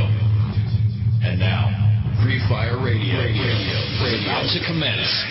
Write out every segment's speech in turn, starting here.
And now, Free Fire Radio. About to commence.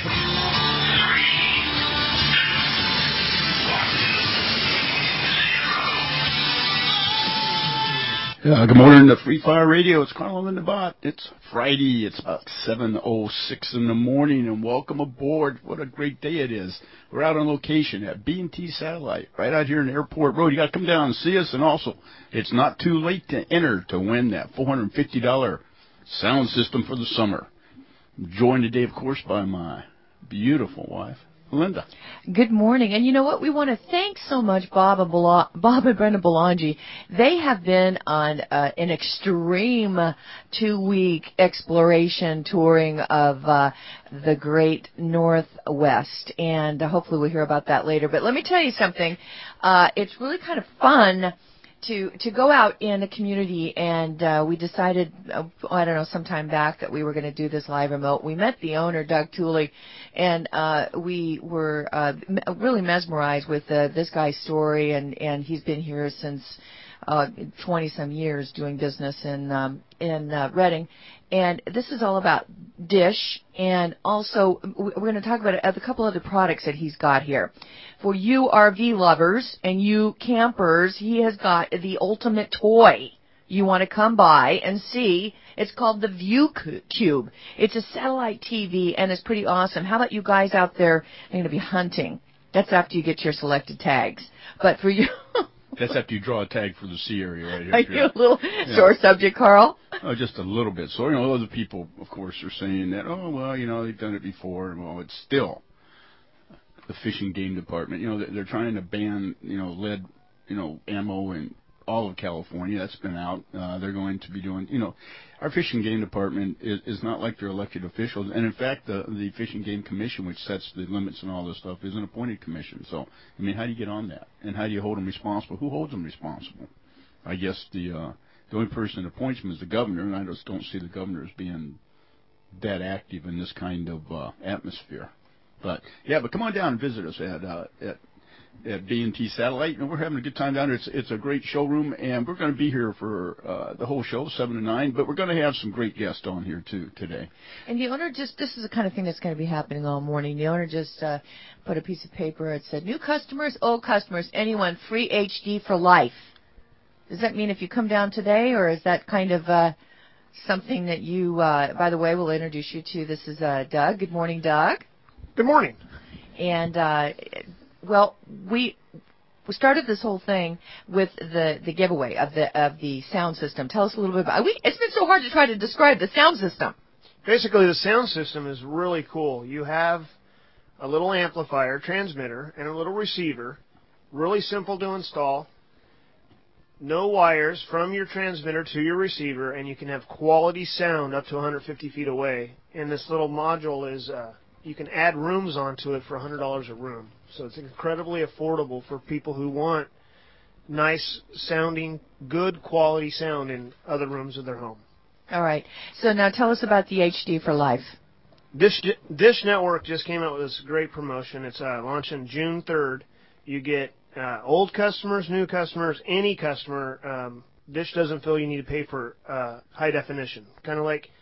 Good morning to Free Fire Radio. It's Carl and the Bot. It's Friday. It's about 7:06 in the morning, and welcome aboard. What a great day it is. We're out on location at B&T Satellite, right out here in Airport Road. You got to come down and see us, and also, it's not too late to enter to win that $450 sound system for the summer. I'm joined today, of course, by my beautiful wife, Linda. Good morning. And you know what? We want to thank so much Bob and Brenda Belangi. They have been on an extreme 2-week exploration touring of the great Northwest. And hopefully we'll hear about that later. But let me tell you something. It's really kind of fun to go out in a community, and we decided, I don't know, some time back that we were going to do this live remote. We met the owner, Doug Tooley, and we were really mesmerized with this guy's story, and he's been here since 20-some years doing business in Reading. And this is all about Dish, and also we're going to talk about a couple other products that he's got here. For you RV lovers and you campers, he has got the ultimate toy you want to come by and see. It's called the View Cube. It's a satellite TV, and it's pretty awesome. How about you guys out there are going to be hunting? That's after you get your selected tags. But for you... That's after you draw a tag for the sea area right here. Are you a little sore subject, Carl? Oh, just a little bit. So, other people, of course, are saying that, they've done it before. Well, it's still the Fish and Game Department. They're trying to ban, lead, ammo in all of California. That's been out. They're going to be doing, our Fish and Game Department is not like their elected officials. And, in fact, the Fish and Game Commission, which sets the limits and all this stuff, is an appointed commission. So, how do you get on that? And how do you hold them responsible? Who holds them responsible? I guess the only person that appoints them is the governor, and I just don't see the governor as being that active in this kind of atmosphere. But come on down and visit us at B&T Satellite, and we're having a good time down there. It's a great showroom, and we're going to be here for the whole show, 7 to 9, but we're going to have some great guests on here, too, today. And the owner this is the kind of thing that's going to be happening all morning. The owner just put a piece of paper. It said, new customers, old customers, anyone, free HD for life. Does that mean if you come down today, or is that kind of something that you, by the way, we'll introduce you to. This is Doug. Good morning, Doug. Good morning. And, we started this whole thing with the giveaway of the sound system. Tell us a little bit about it. It's been so hard to try to describe the sound system. Basically, the sound system is really cool. You have a little amplifier, transmitter, and a little receiver. Really simple to install. No wires from your transmitter to your receiver, and you can have quality sound up to 150 feet away. And this little module is, you can add rooms onto it for $100 a room. So it's incredibly affordable for people who want nice sounding, good quality sound in other rooms of their home. All right. So now tell us about the HD for Life. Dish Network just came out with this great promotion. It's launching June 3rd. You get old customers, new customers, any customer. Dish doesn't feel you need to pay for high definition. Kind of like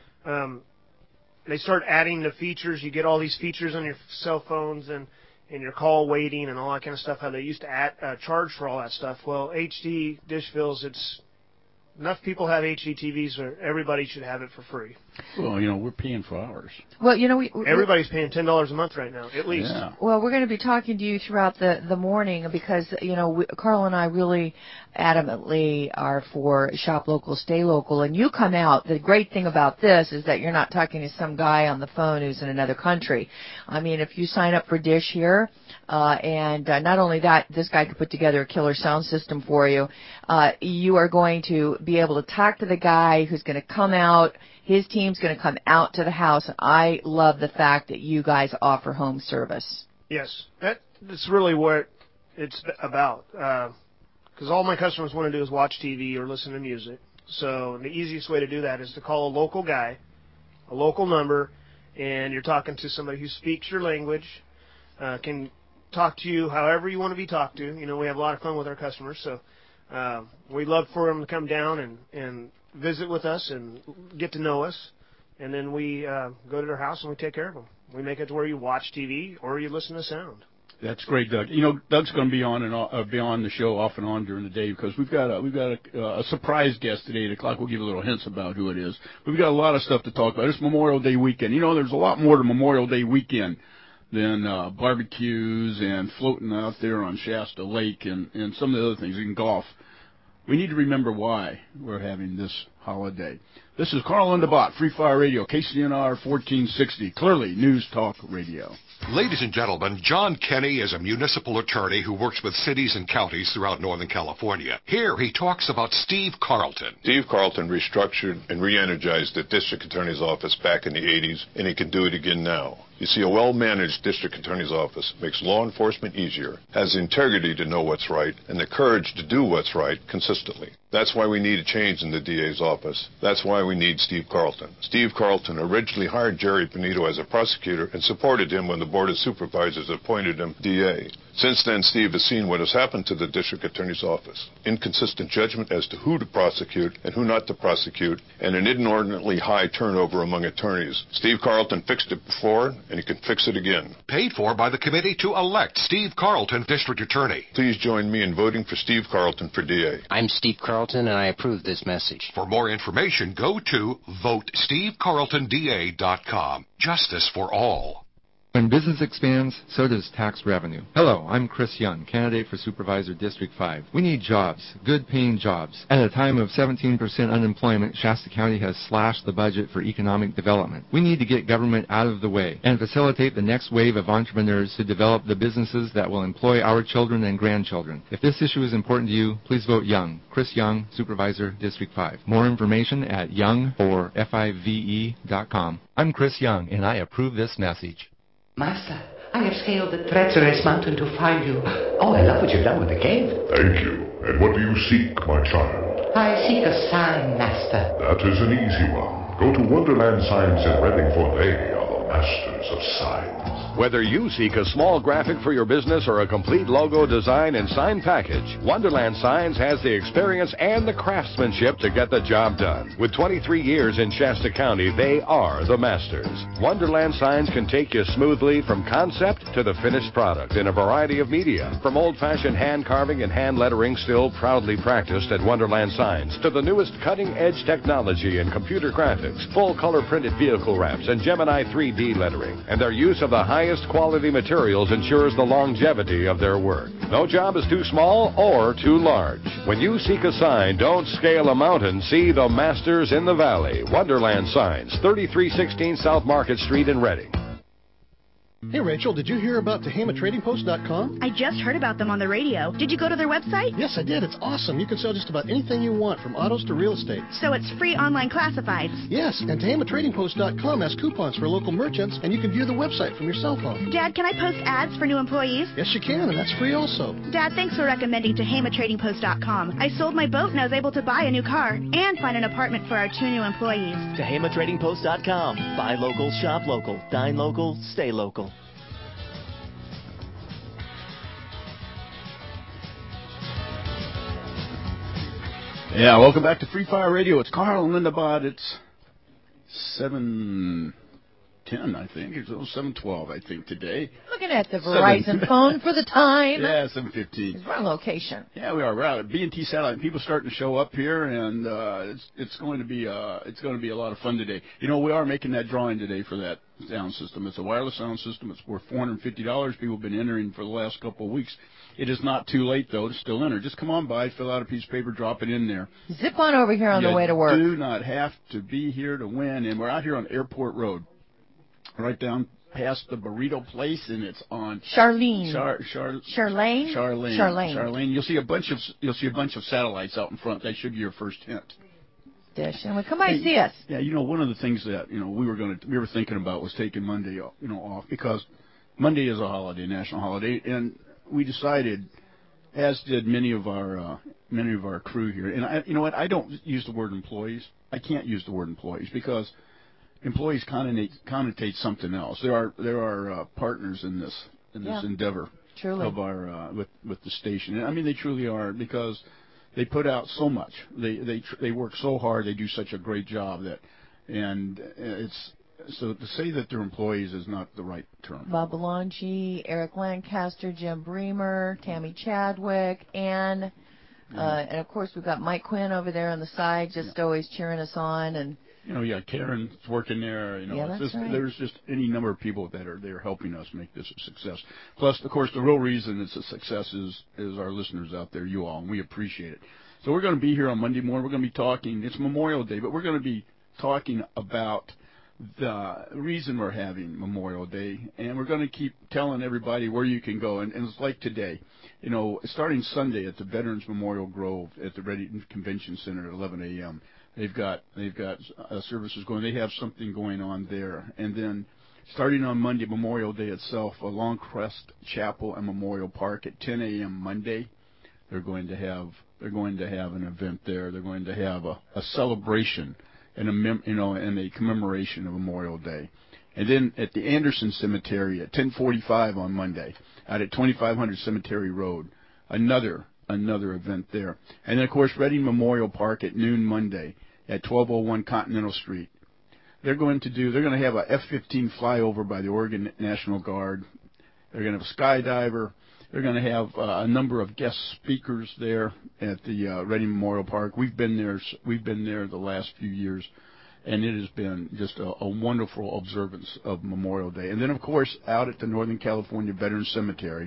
they start adding the features. You get all these features on your cell phones and your call waiting and all that kind of stuff, how they used to charge for all that stuff. Well, HD, Dish feels it's enough people have HD TVs, or everybody should have it for free. Well, we're paying for ours. Well, everybody's paying $10 a month right now, at least. Yeah. Well, we're going to be talking to you throughout the morning because, Carl and I really adamantly are for shop local, stay local, and you come out. The great thing about this is that you're not talking to some guy on the phone who's in another country. I mean, if you sign up for Dish here, and not only that, this guy could put together a killer sound system for you. You are going to be able to talk to the guy who's going to come out. His team's going to come out to the house. I love the fact that you guys offer home service. Yes, that's really what it's about. Because all my customers want to do is watch TV or listen to music. So the easiest way to do that is to call a local guy, a local number, and you're talking to somebody who speaks your language, can talk to you however you want to be talked to. We have a lot of fun with our customers, so we'd love for them to come down and visit with us and get to know us, and then we go to their house and we take care of them. We make it to where you watch TV or you listen to sound. That's great, Doug. You know, Doug's going to be on the show off and on during the day because we've got a surprise guest today at 8 o'clock. We'll give you a little hints about who it is. We've got a lot of stuff to talk about. It's Memorial Day weekend. You know, there's a lot more to Memorial Day weekend than barbecues and floating out there on Shasta Lake and some of the other things, and golf. We need to remember why we're having this holiday. This is Carl Underbot, Free Fire Radio, KCNR 1460, clearly News Talk Radio. Ladies and gentlemen, John Kenny is a municipal attorney who works with cities and counties throughout Northern California. Here he talks about Steve Carlton. Steve Carlton restructured and re-energized the district attorney's office back in the 80s, and he can do it again now. You see, a well-managed district attorney's office makes law enforcement easier, has the integrity to know what's right, and the courage to do what's right consistently. That's why we need a change in the DA's office. That's why we need Steve Carlton. Steve Carlton originally hired Jerry Benito as a prosecutor and supported him when the Board of Supervisors appointed him DA. Since then, Steve has seen what has happened to the district attorney's office. Inconsistent judgment as to who to prosecute and who not to prosecute, and an inordinately high turnover among attorneys. Steve Carlton fixed it before, and he can fix it again. Paid for by the committee to elect Steve Carlton district attorney. Please join me in voting for Steve Carlton for DA. I'm Steve Carlton, and I approve this message. For more information, go to VoteSteveCarltonDA.com. Justice for all. When business expands, so does tax revenue. Hello, I'm Chris Young, candidate for Supervisor District 5. We need jobs, good-paying jobs. At a time of 17% unemployment, Shasta County has slashed the budget for economic development. We need to get government out of the way and facilitate the next wave of entrepreneurs to develop the businesses that will employ our children and grandchildren. If this issue is important to you, please vote Young. Chris Young, Supervisor District 5. More information at young4five.com. I'm Chris Young, and I approve this message. Master, I have scaled the treacherous mountain to find you. Oh, I love what you've done with the cave. Thank you. And what do you seek, my child? I seek a sign, Master. That is an easy one. Go to Wonderland Signs in Reading, for they are the masters of signs. Whether you seek a small graphic for your business or a complete logo design and sign package, Wonderland Signs has the experience and the craftsmanship to get the job done. With 23 years in Shasta County, they are the masters. Wonderland Signs can take you smoothly from concept to the finished product in a variety of media. From old-fashioned hand carving and hand lettering still proudly practiced at Wonderland Signs to the newest cutting-edge technology in computer graphics, full-color printed vehicle wraps, and Gemini 3D lettering. And their use of the highest quality materials ensures the longevity of their work. No job is too small or too large. When you seek a sign, don't scale a mountain. See the masters in the valley. Wonderland Signs, 3316 South Market Street in Reading. Hey, Rachel, did you hear about TehamatTradingPost.com? I just heard about them on the radio. Did you go to their website? Yes, I did. It's awesome. You can sell just about anything you want, from autos to real estate. So it's free online classifieds? Yes, and TehamatTradingPost.com has coupons for local merchants, and you can view the website from your cell phone. Dad, can I post ads for new employees? Yes, you can, and that's free also. Dad, thanks for recommending TehamatTradingPost.com. I sold my boat and I was able to buy a new car and find an apartment for our 2 new employees. TehamatTradingPost.com. Buy local, shop local, dine local, stay local. Yeah, welcome back to Free Fire Radio. It's Carl and Linda Bott. It's 7:10, I think. It's 7:12, I think, today. Looking at the Verizon phone for the time. Yeah, 7:15. It's wrong location. Yeah, we are. We're out at B&T Satellite. People starting to show up here, and it's going to be a lot of fun today. You know, we are making that drawing today for that sound system. It's a wireless sound system. It's worth $450. People have been entering for the last couple of weeks. It is not too late, though, to still enter. Just come on by, fill out a piece of paper, drop it in there. Zip on over here on the way to work. You do not have to be here to win. And we're out here on Airport Road, right down past the burrito place, and it's on Charlene. Charlene. You'll see a bunch of satellites out in front. That should be your first hint. Dish, and come by and see us. Yeah, you know, one of the things that we were thinking about was taking Monday off, because Monday is a holiday, national holiday, and we decided, as did many of our crew here, and I don't use the word employees. I can't use the word employees because employees connotate something else. There are partners in this endeavor. Truly. Of our with the station. And I mean, they truly are, because they put out so much. They work so hard. They do such a great job it's so to say that they're employees is not the right term. Bob Belangi, Eric Lancaster, Jim Bremer, Tammy Chadwick, and of course we've got Mike Quinn over there on the side, just always cheering us on. And Karen's working there. That's right. There's just any number of people that are there helping us make this a success. Plus, of course, the real reason it's a success is our listeners out there, you all, and we appreciate it. So we're going to be here on Monday morning. We're going to be talking. It's Memorial Day, but we're going to be talking about the reason we're having Memorial Day, and we're going to keep telling everybody where you can go. And it's like today, starting Sunday at the Veterans Memorial Grove at the Reading Convention Center at 11 a.m. They've got services going. They have something going on there, and then starting on Monday, Memorial Day itself, Longcrest Chapel and Memorial Park at 10 a.m. Monday. They're going to have an event there. They're going to have a celebration and a commemoration of Memorial Day. And then at the Anderson Cemetery at 10:45 on Monday, out at 2500 Cemetery Road, another event there. And then, of course, Reading Memorial Park at noon Monday at 1201 Continental Street. They're going to have a F-15 flyover by the Oregon National Guard. They're going to have a skydiver. They're going to have a number of guest speakers there at the Reading Memorial Park. We've been there the last few years, and it has been just a wonderful observance of Memorial Day. And then, of course, out at the Northern California Veterans Cemetery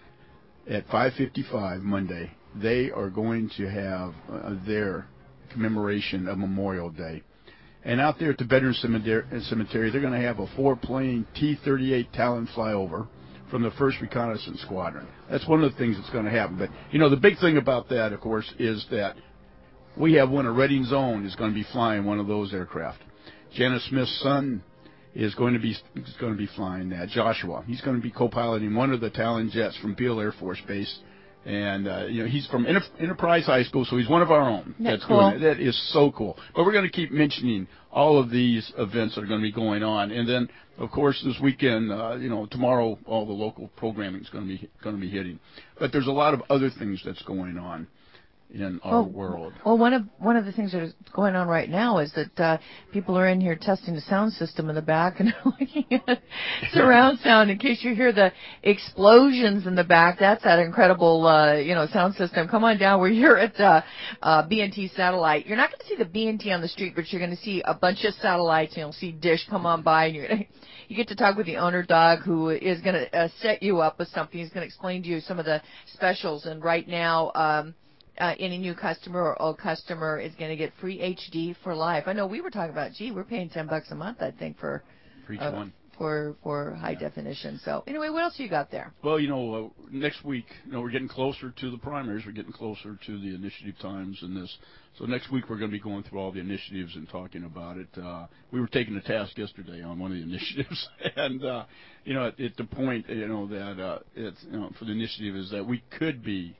at 5:55 Monday, they are going to have their commemoration of Memorial Day. And out there at the Veterans Cemetery, they're going to have a 4-plane T-38 Talon flyover from the 1st Reconnaissance Squadron. That's one of the things that's going to happen. But, the big thing about that, of course, is that we have one of Reading's own is going to be flying one of those aircraft. Janice Smith's son is going to be flying that. Joshua, he's going to be co-piloting one of the Talon jets from Beale Air Force Base. And, he's from Enterprise High School, so he's one of our own. That's cool. Doing it. That is so cool. But we're going to keep mentioning all of these events that are going to be going on. And then, of course, this weekend, tomorrow, all the local programming is going to be hitting. But there's a lot of other things that's going on in our world. Well, one of the things that is going on right now is that people are in here testing the sound system in the back and looking at surround sound in case you hear the explosions in the back. That's that incredible sound system. Come on down. We're here at B&T Satellite. You're not going to see the B&T on the street, but you're going to see a bunch of satellites, and you'll see Dish come on by, and you get to talk with the owner, Doug, who is going to set you up with something. He's going to explain to you some of the specials. And right now, any new customer or old customer is going to get free HD for life. I know we were talking about, we're paying $10 a month, I think, for each one. For high definition. So anyway, what else you got there? Well, next week, we're getting closer to the primaries. We're getting closer to the initiative times and this. So next week we're going to be going through all the initiatives and talking about it. We were taking a task yesterday on one of the initiatives, and at the point that it's for the initiative is that we could be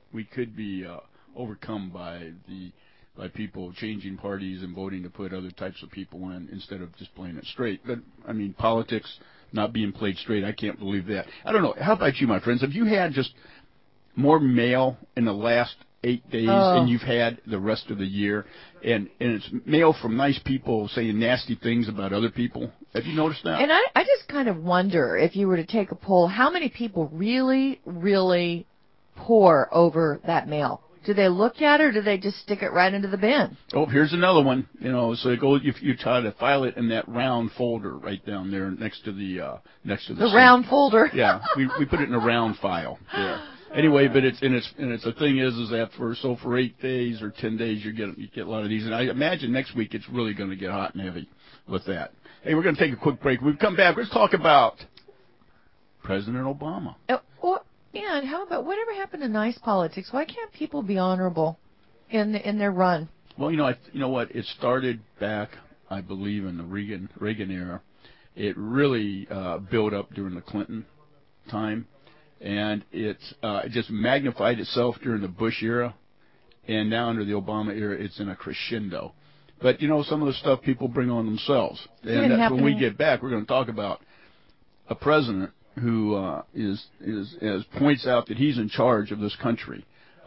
overcome by people changing parties and voting to put other types of people in instead of just playing it straight. But, politics not being played straight, I can't believe that. I don't know. How about you, my friends? Have you had just more mail in the last 8 days than you've had the rest of the year? And it's mail from nice people saying nasty things about other people. Have you noticed that? And I just kind of wonder, if you were to take a poll, how many people really, really pore over that mail? Do they look at it, or do they just stick it right into the bin? Oh, here's another one. So it goes. You try to file it in that round folder right down there next to the round folder. Yeah, we put it in a round file there. Anyway, but it's the thing is that for 8 days or 10 days you get a lot of these, and I imagine next week it's really going to get hot and heavy with that. Hey, we're going to take a quick break. When we come back, let's talk about President Obama. Yeah, and how about whatever happened to nice politics? Why can't people be honorable in their run? Well, you know what? It started back, I believe, in the Reagan era. It really built up during the Clinton time, and it just magnified itself during the Bush era, and now under the Obama era, it's in a crescendo. But some of the stuff people bring on themselves, and that's when we get back. We're going to talk about a president who points out that he's in charge of this country,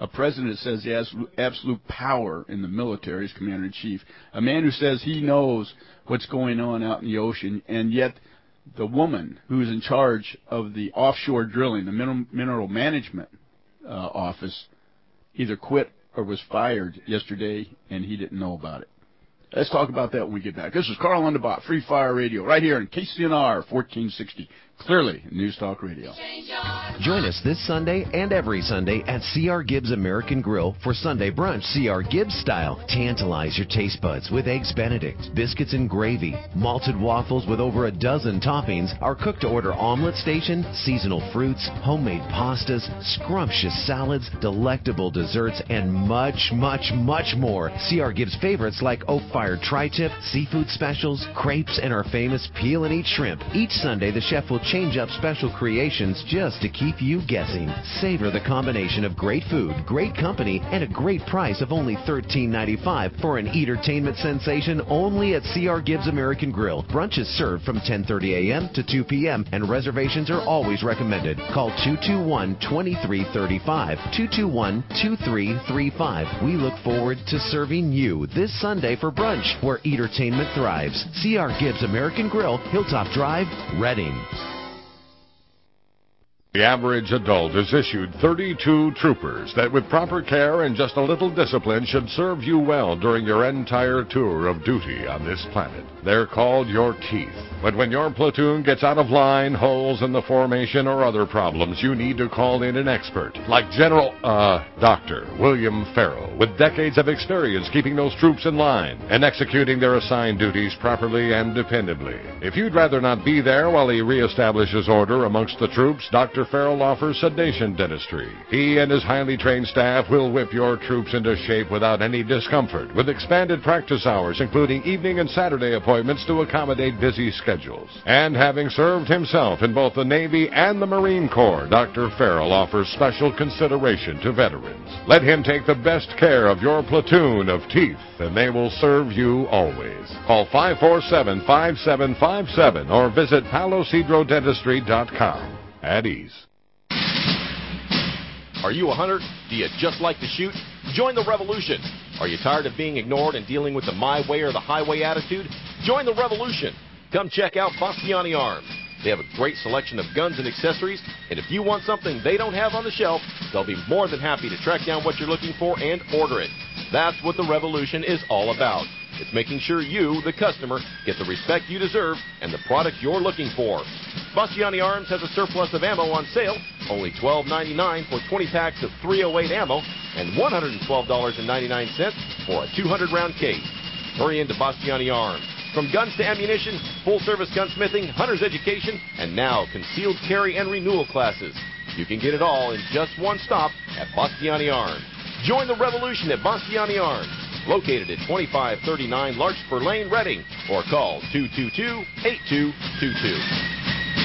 a president that says he has absolute power in the military as commander-in-chief, a man who says he knows what's going on out in the ocean, and yet the woman who's in charge of the offshore drilling, the mineral management office, either quit or was fired yesterday, and he didn't know about it. Let's talk about that when we get back. This is Carl Lindenbach, Free Fire Radio, right here in KCNR 1460. Clearly, News Talk Radio. Join us this Sunday and every Sunday at C.R. Gibbs American Grill for Sunday brunch C.R. Gibbs style. Tantalize your taste buds with Eggs Benedict, biscuits and gravy, malted waffles with over a dozen toppings, our cook-to-order omelet station, seasonal fruits, homemade pastas, scrumptious salads, delectable desserts, and much, much, much more. C.R. Gibbs favorites like oak-fired tri-tip, seafood specials, crepes, and our famous peel and eat shrimp. Each Sunday, the chef will change up special creations just to keep you guessing. Savor the combination of great food, great company, and a great price of only $13.95 for an entertainment sensation only at C.R. Gibbs American Grill. Brunch is served from 10:30 a.m. to 2 p.m. and reservations are always recommended. Call 221-2335, 221-2335. We look forward to serving you this Sunday for brunch, where entertainment thrives. C.R. Gibbs American Grill, Hilltop Drive, Reading. The average adult is issued 32 troopers that with proper care and just a little discipline should serve you well during your entire tour of duty on this planet. They're called your teeth. But when your platoon gets out of line, holes in the formation, or other problems, you need to call in an expert, like Dr. William Farrell, with decades of experience keeping those troops in line and executing their assigned duties properly and dependably. If you'd rather not be there while he reestablishes order amongst the troops, Dr. Farrell offers sedation dentistry. He and his highly trained staff will whip your troops into shape without any discomfort, with expanded practice hours, including evening and Saturday appointments to accommodate busy schedules. And having served himself in both the Navy and the Marine Corps, Dr. Farrell offers special consideration to veterans. Let him take the best care of your platoon of teeth, and they will serve you always. Call 547-5757 or visit palocedrodentistry.com. At ease. Are you a hunter? Do you just like to shoot? Join the revolution. Are you tired of being ignored and dealing with the my way or the highway attitude? Join the revolution. Come check out Bastiani Arms. They have a great selection of guns and accessories, and if you want something they don't have on the shelf, they'll be more than happy to track down what you're looking for and order it. That's what the revolution is all about. It's making sure you, the customer, get the respect you deserve and the product you're looking for. Bastiani Arms has a surplus of ammo on sale, only $12.99 for 20 packs of .308 ammo and $112.99 for a 200-round case. Hurry into Bastiani Arms. From guns to ammunition, full-service gunsmithing, hunter's education, and now concealed carry and renewal classes. You can get it all in just one stop at Bastiani Arms. Join the revolution at Bastiani Arms, located at 2539 Larkspur Lane, Reading, or call 222-8222.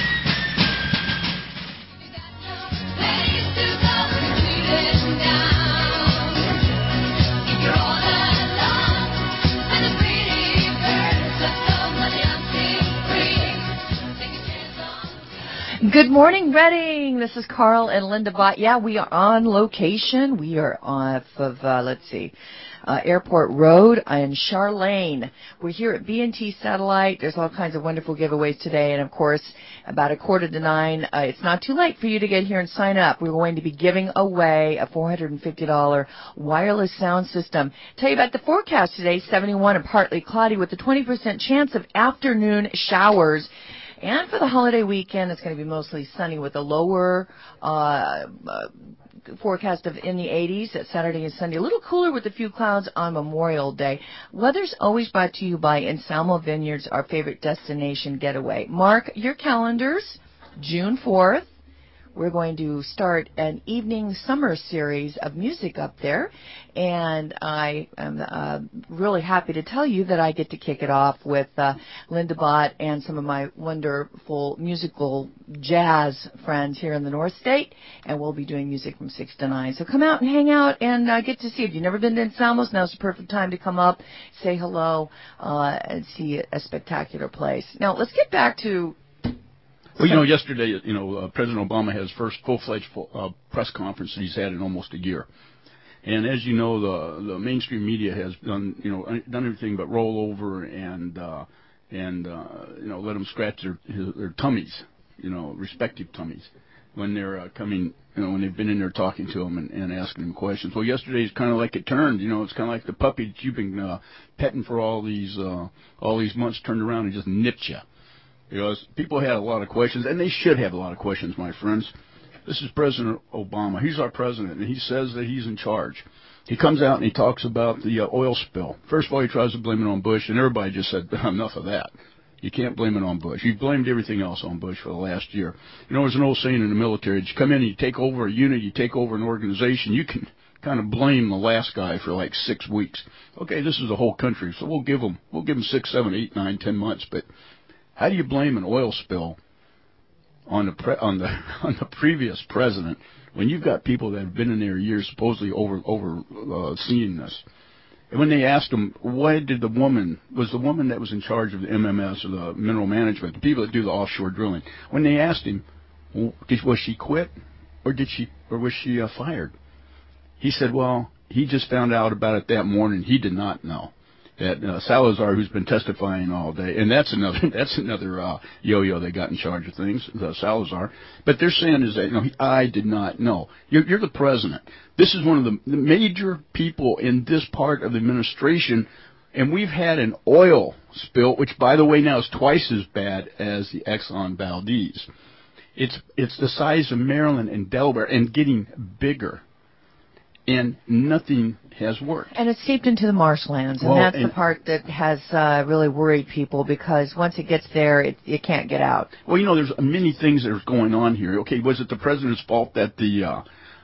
Good morning, Reading. This is Carl and Linda Bott. Yeah, we are on location. We are off of, Airport Road in Charlene. We're here at B&T Satellite. There's all kinds of wonderful giveaways today. And, of course, about 8:45, it's not too late for you to get here and sign up. We're going to be giving away a $450 wireless sound system. Tell you about the forecast today, 71 and partly cloudy with a 20% chance of afternoon showers. And for the holiday weekend, it's going to be mostly sunny with a lower forecast of in the 80s at Saturday and Sunday. A little cooler with a few clouds on Memorial Day. Weather's always brought to you by Anselmo Vineyards, our favorite destination getaway. Mark your calendars, June 4th. We're going to start an evening summer series of music up there, and I am really happy to tell you that I get to kick it off with Linda Bott and some of my wonderful musical jazz friends here in the North State, and we'll be doing music from 6 to 9. So come out and hang out and get to see it. If you've never been to Anselmo's, now's the perfect time to come up, say hello, and see a spectacular place. Now, let's get back to... Well, yesterday, President Obama had his first full-fledged press conference that he's had in almost a year. And as you know, the mainstream media has done everything but roll over and let them scratch their tummies, respective tummies, when they're coming, when they've been in there talking to them and asking them questions. Well, yesterday's kind of like it turned. It's kind of like the puppy that you've been petting for all these months turned around and just nipped you. People had a lot of questions, and they should have a lot of questions, my friends. This is President Obama. He's our president, and he says that he's in charge. He comes out and he talks about the oil spill. First of all, he tries to blame it on Bush, and everybody just said, enough of that. You can't blame it on Bush. He blamed everything else on Bush for the last year. There's an old saying in the military, you come in and you take over a unit, you take over an organization, you can kind of blame the last guy for like 6 weeks. Okay, this is the whole country, so we'll give him 6, 7, 8, 9, 10 months, but how do you blame an oil spill on the previous president when you've got people that have been in there years supposedly overseeing this? And when they asked him, why did the woman that was in charge of the MMS or the mineral management, the people that do the offshore drilling, when they asked him, was she quit or was she fired? He said, well, he just found out about it that morning. He did not know. That Salazar, who's been testifying all day, and that's another yo-yo they got in charge of things, Salazar. But they're saying is that I did not know. You're the president. This is one of the major people in this part of the administration, and we've had an oil spill, which by the way now is twice as bad as the Exxon Valdez. It's the size of Maryland and Delaware and getting bigger. And nothing has worked. And it's seeped into the marshlands, and that's the part that has really worried people, because once it gets there, it can't get out. Well, there's many things that are going on here. Okay, was it the president's fault that the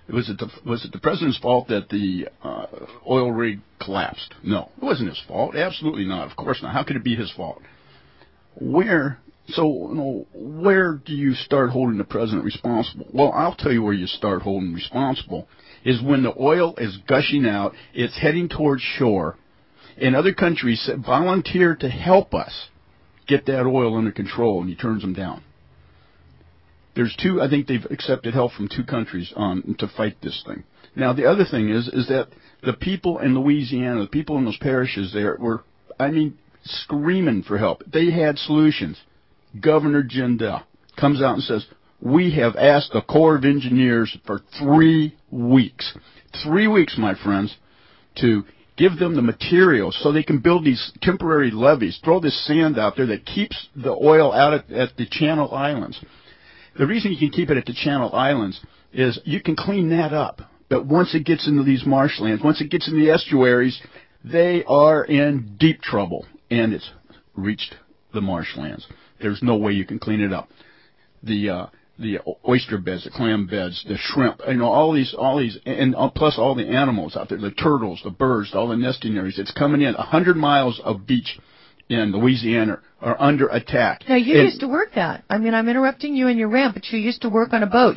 oil rig collapsed? No, it wasn't his fault. Absolutely not. Of course not. How could it be his fault? Where do you start holding the president responsible? Well, I'll tell you where you start holding responsible. Is when the oil is gushing out, it's heading towards shore, and other countries volunteer to help us get that oil under control, and he turns them down. I think they've accepted help from 2 countries to fight this thing. Now, the other thing is that the people in Louisiana, the people in those parishes there were, screaming for help. They had solutions. Governor Jindal comes out and says, we have asked the Corps of Engineers for 3 weeks. 3 weeks, my friends, to give them the materials so they can build these temporary levees, throw this sand out there that keeps the oil out at the Channel Islands. The reason you can keep it at the Channel Islands is you can clean that up. But once it gets into these marshlands, once it gets into the estuaries, they are in deep trouble. And it's reached the marshlands. There's no way you can clean it up. The oyster beds, the clam beds, the shrimp, all these, and plus all the animals out there, the turtles, the birds, all the nesting areas. It's coming in. 100 miles of beach in Louisiana are under attack. Now, you used to work that. I'm interrupting you in your rant, but you used to work on a boat.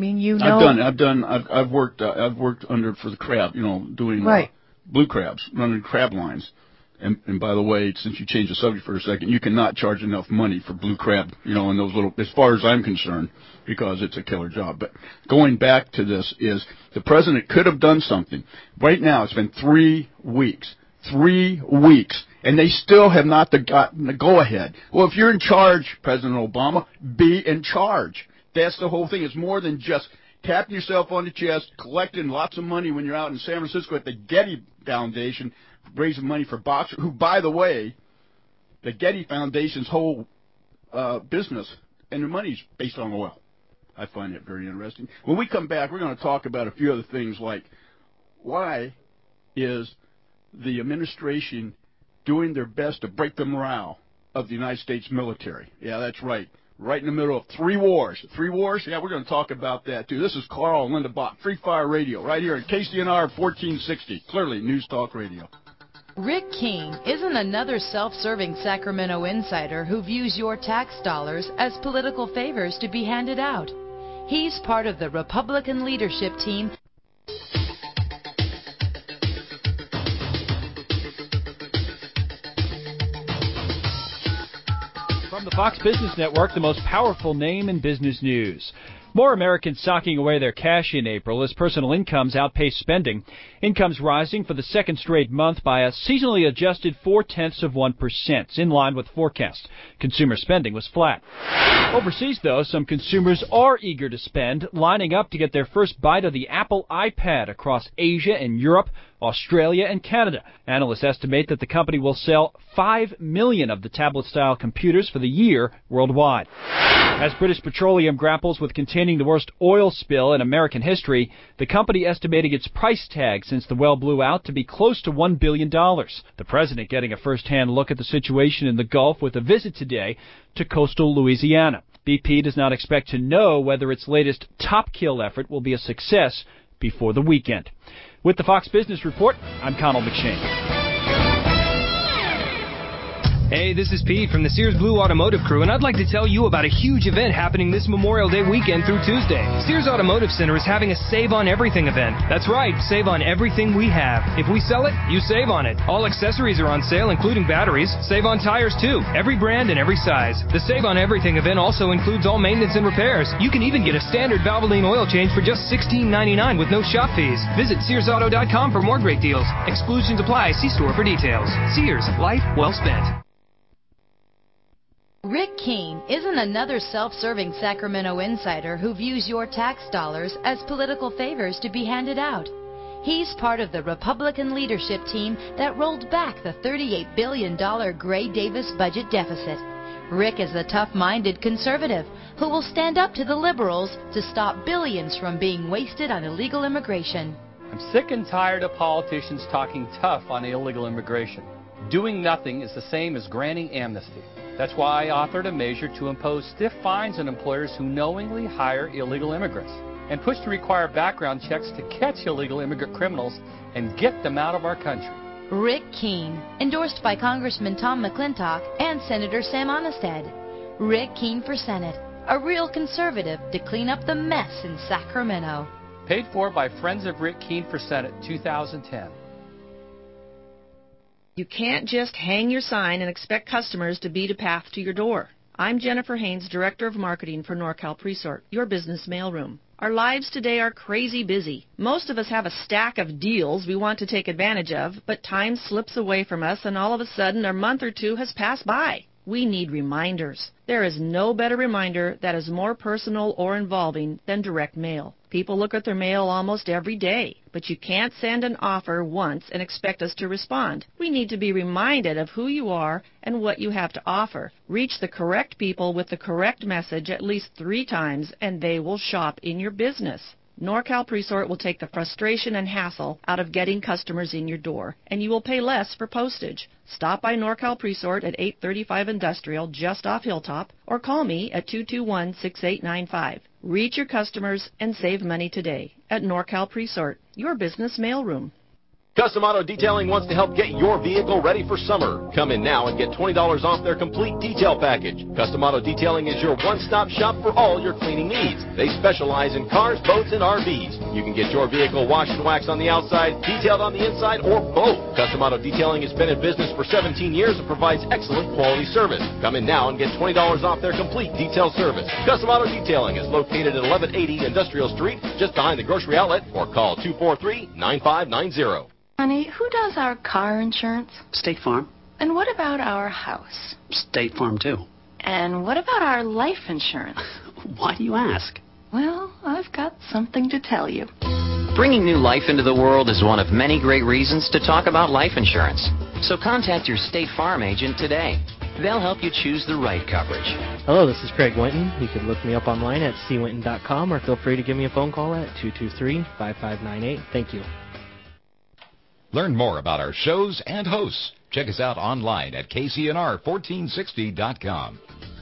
I've worked under for the crab, doing blue crabs, running crab lines. And by the way, since you changed the subject for a second, you cannot charge enough money for blue crab, in those little, as far as I'm concerned, because it's a killer job. But going back to this is the president could have done something. Right now, it's been 3 weeks. 3 weeks. And they still have not gotten the go-ahead. Well, if you're in charge, President Obama, be in charge. That's the whole thing. It's more than just tapping yourself on the chest, collecting lots of money when you're out in San Francisco at the Getty Foundation, raising money for Boxer, who, by the way, the Getty Foundation's whole business and their money's based on oil. I find that very interesting. When we come back, we're going to talk about a few other things like why is the administration doing their best to break the morale of the United States military? Yeah, that's right. Right in the middle of 3 wars. 3 wars? Yeah, we're going to talk about that, too. This is Carl and Linda Bach, Free Fire Radio, right here at KCNR 1460, clearly News Talk Radio. Rick King isn't another self-serving Sacramento insider who views your tax dollars as political favors to be handed out. He's part of the Republican leadership team. From the Fox Business Network, the most powerful name in business news. More Americans socking away their cash in April as personal incomes outpace spending. Incomes rising for the second straight month by a seasonally adjusted 0.4%, in line with forecasts. Consumer spending was flat. Overseas, though, some consumers are eager to spend, lining up to get their first bite of the Apple iPad across Asia and Europe, Australia, and Canada. Analysts estimate that the company will sell 5 million of the tablet-style computers for the year worldwide. As British Petroleum grapples with containing the worst oil spill in American history, the company estimating its price tag since the well blew out to be close to $1 billion. The president getting a first-hand look at the situation in the Gulf with a visit today to coastal Louisiana. BP does not expect to know whether its latest top kill effort will be a success before the weekend. With the Fox Business Report, I'm Connell McShane. Hey, this is Pete from the Sears Blue Automotive Crew, and I'd like to tell you about a huge event happening this Memorial Day weekend through Tuesday. Sears Automotive Center is having a Save on Everything event. That's right, save on everything we have. If we sell it, you save on it. All accessories are on sale, including batteries. Save on tires, too. Every brand and every size. The Save on Everything event also includes all maintenance and repairs. You can even get a standard Valvoline oil change for just $16.99 with no shop fees. Visit SearsAuto.com for more great deals. Exclusions apply. See store for details. Sears, life well spent. Rick Keene isn't another self-serving Sacramento insider who views your tax dollars as political favors to be handed out. He's part of the Republican leadership team that rolled back the $38 billion Gray Davis budget deficit. Rick is a tough-minded conservative who will stand up to the liberals to stop billions from being wasted on illegal immigration. I'm sick and tired of politicians talking tough on illegal immigration. Doing nothing is the same as granting amnesty. That's why I authored a measure to impose stiff fines on employers who knowingly hire illegal immigrants and push to require background checks to catch illegal immigrant criminals and get them out of our country. Rick Keene, endorsed by Congressman Tom McClintock and Senator Sam Onestad. Rick Keene for Senate, a real conservative to clean up the mess in Sacramento. Paid for by Friends of Rick Keene for Senate, 2010. You can't just hang your sign and expect customers to beat a path to your door. I'm Jennifer Haynes, Director of Marketing for NorCal Presort, your business mailroom. Our lives today are crazy busy. Most of us have a stack of deals we want to take advantage of, but time slips away from us and all of a sudden a month or two has passed by. We need reminders. There is no better reminder that is more personal or involving than direct mail. People look at their mail almost every day, but you can't send an offer once and expect us to respond. We need to be reminded of who you are and what you have to offer. Reach the correct people with the correct message at least 3 times, and they will shop in your business. NorCal Presort will take the frustration and hassle out of getting customers in your door, and you will pay less for postage. Stop by NorCal Presort at 835 Industrial just off Hilltop, or call me at 221-6895. Reach your customers and save money today at NorCal Presort, your business mailroom. Custom Auto Detailing wants to help get your vehicle ready for summer. Come in now and get $20 off their complete detail package. Custom Auto Detailing is your one-stop shop for all your cleaning needs. They specialize in cars, boats, and RVs. You can get your vehicle washed and waxed on the outside, detailed on the inside, or both. Custom Auto Detailing has been in business for 17 years and provides excellent quality service. Come in now and get $20 off their complete detail service. Custom Auto Detailing is located at 1180 Industrial Street, just behind the grocery outlet, or call 243-9590. Honey, who does our car insurance? State Farm. And what about our house? State Farm, too. And what about our life insurance? Why do you ask? Well, I've got something to tell you. Bringing new life into the world is one of many great reasons to talk about life insurance. So contact your State Farm agent today. They'll help you choose the right coverage. Hello, this is Craig Winton. You can look me up online at cwinton.com or feel free to give me a phone call at 223-5598. Thank you. Learn more about our shows and hosts. Check us out online at KCNR1460.com.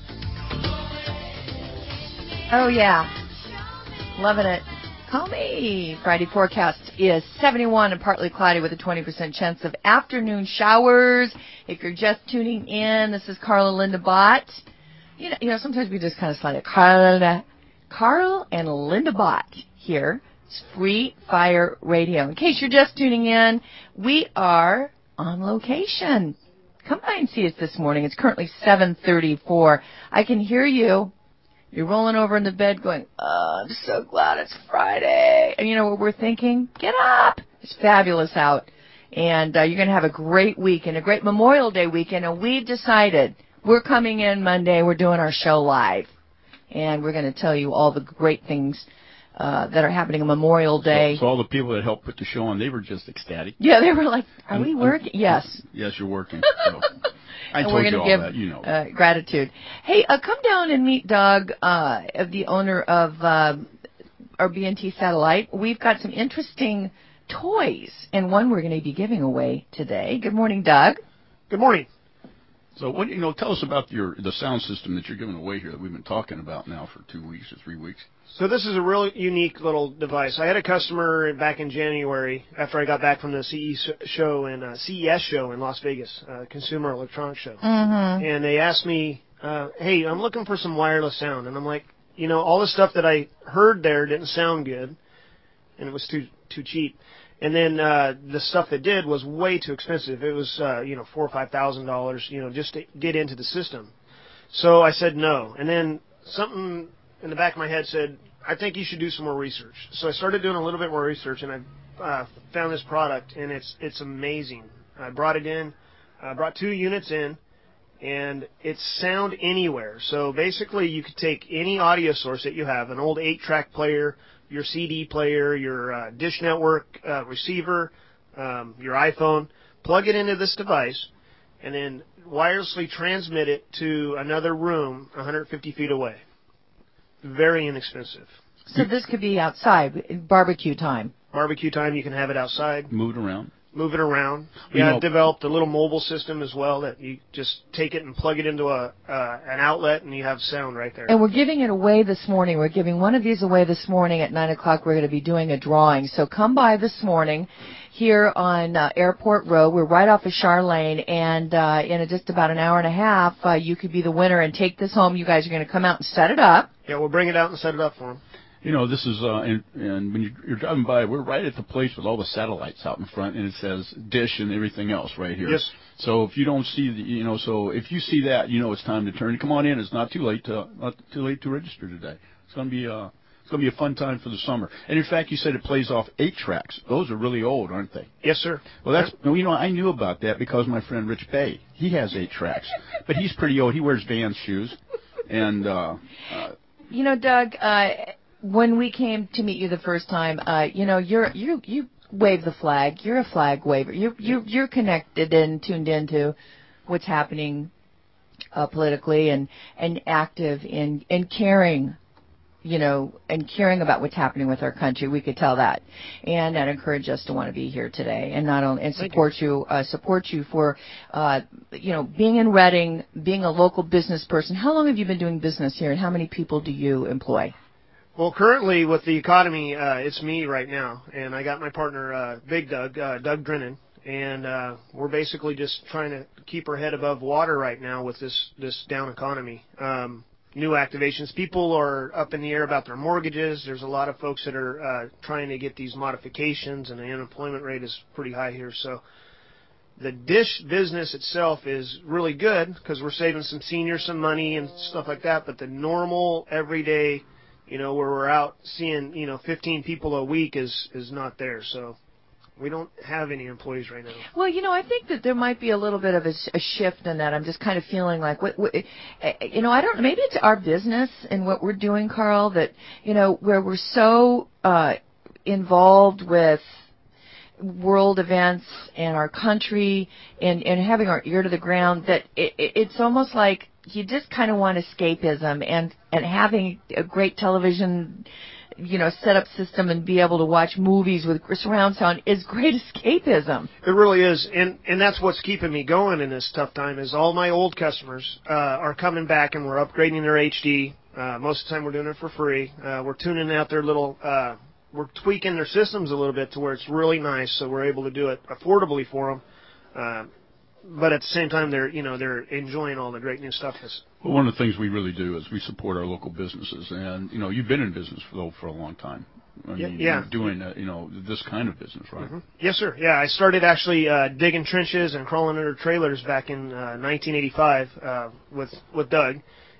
Oh, yeah. Loving it. Call me. Friday forecast is 71 and partly cloudy with a 20% chance of afternoon showers. If you're just tuning in, this is Carl and Linda Bott. You know, sometimes we just kind of slide it. Carl and Linda Bott here. It's Free Fire Radio. In case you're just tuning in, we are on location. Come by and see us this morning. It's currently 7:34. I can hear you. You're rolling over in the bed going, oh, I'm so glad it's Friday. And you know what we're thinking? Get up. It's fabulous out. And you're going to have a great weekend, a great Memorial Day weekend. And we've decided we're coming in Monday. We're doing our show live. And we're going to tell you all the great things that are happening on Memorial Day. So all the people that helped put the show on, they were just ecstatic. Yeah, they were like, are we working? Yes. Yes, you're working. So. I and told we're you all give, that, you know. Gratitude. Hey, come down and meet Doug, the owner of our BNT Satellite. We've got some interesting toys, and one we're going to be giving away today. Good morning, Doug. Good morning. So, tell us about the sound system that you're giving away here that we've been talking about now for 2 weeks or 3 weeks. So this is a really unique little device. I had a customer back in January after I got back from the CES show in Las Vegas, Consumer Electronics Show. Mm-hmm. And they asked me, hey, I'm looking for some wireless sound. And I'm like, all the stuff that I heard there didn't sound good, and it was too cheap. And then the stuff that did was way too expensive. It was $4,000 or $5,000, just to get into the system. So I said no. And then something in the back of my head said, I think you should do some more research. So I started doing a little bit more research, and I found this product, and it's amazing. I brought it in, brought 2 units in, and it's sound anywhere. So basically you could take any audio source that you have, an old 8-track player, your CD player, your Dish Network receiver, your iPhone, plug it into this device, and then wirelessly transmit it to another room 150 feet away. Very inexpensive. So this could be outside, barbecue time. Barbecue time, you can have it outside. Move it around. Move it around. Yeah, I developed a little mobile system as well that you just take it and plug it into an outlet, and you have sound right there. And we're giving it away this morning. We're giving one of these away this morning at 9 o'clock. We're going to be doing a drawing. So come by this morning here on Airport Road. We're right off of Charlene, and in just about an hour and a half, you could be the winner and take this home. You guys are going to come out and set it up. Yeah, we'll bring it out and set it up for them. This is, and when you're driving by, we're right at the place with all the satellites out in front, and it says Dish and everything else right here. Yes. So if you don't see so if you see that, it's time to turn. Come on in. It's not too late to register today. It's going to be a fun time for the summer. And in fact, you said it plays off 8 tracks. Those are really old, aren't they? Yes, sir. Well, I knew about that because my friend Rich Bay, he has 8 tracks, but he's pretty old. He wears Vans shoes, and Doug. When we came to meet you the first time, you wave the flag. You're a flag waver. You're connected and tuned into what's happening politically and active in caring, and caring about what's happening with our country. We could tell that, and that encouraged us to want to be here today and not only support you for being in Reading, being a local business person. How long have you been doing business here, and how many people do you employ? Well, currently with the economy, it's me right now, and I got my partner, Big Doug, Doug Drennan, and we're basically just trying to keep our head above water right now with this down economy. New activations. People are up in the air about their mortgages. There's a lot of folks that are trying to get these modifications, and the unemployment rate is pretty high here. So the Dish business itself is really good because we're saving some seniors some money and stuff like that, but the normal, everyday, where we're out seeing, 15 people a week is not there. So we don't have any employees right now. Well, I think that there might be a little bit of a shift in that. I'm just kind of feeling like, I don't know, maybe it's our business and what we're doing, Carl, that, where we're so involved with world events and our country and having our ear to the ground that it's almost like you just kind of want escapism and having a great television, setup system and be able to watch movies with surround sound is great escapism. It really is. And that's what's keeping me going in this tough time is all my old customers are coming back and we're upgrading their HD. Most of the time we're doing it for free. We're tuning out their little, we're tweaking their systems a little bit to where it's really nice so we're able to do it affordably for them. But at the same time, they're enjoying all the great new stuff. Well, one of the things we really do is we support our local businesses, and you've been in business for a long time. You're doing this kind of business, right? Mm-hmm. Yes, sir. Yeah, I started actually digging trenches and crawling under trailers back in 1985 with Doug,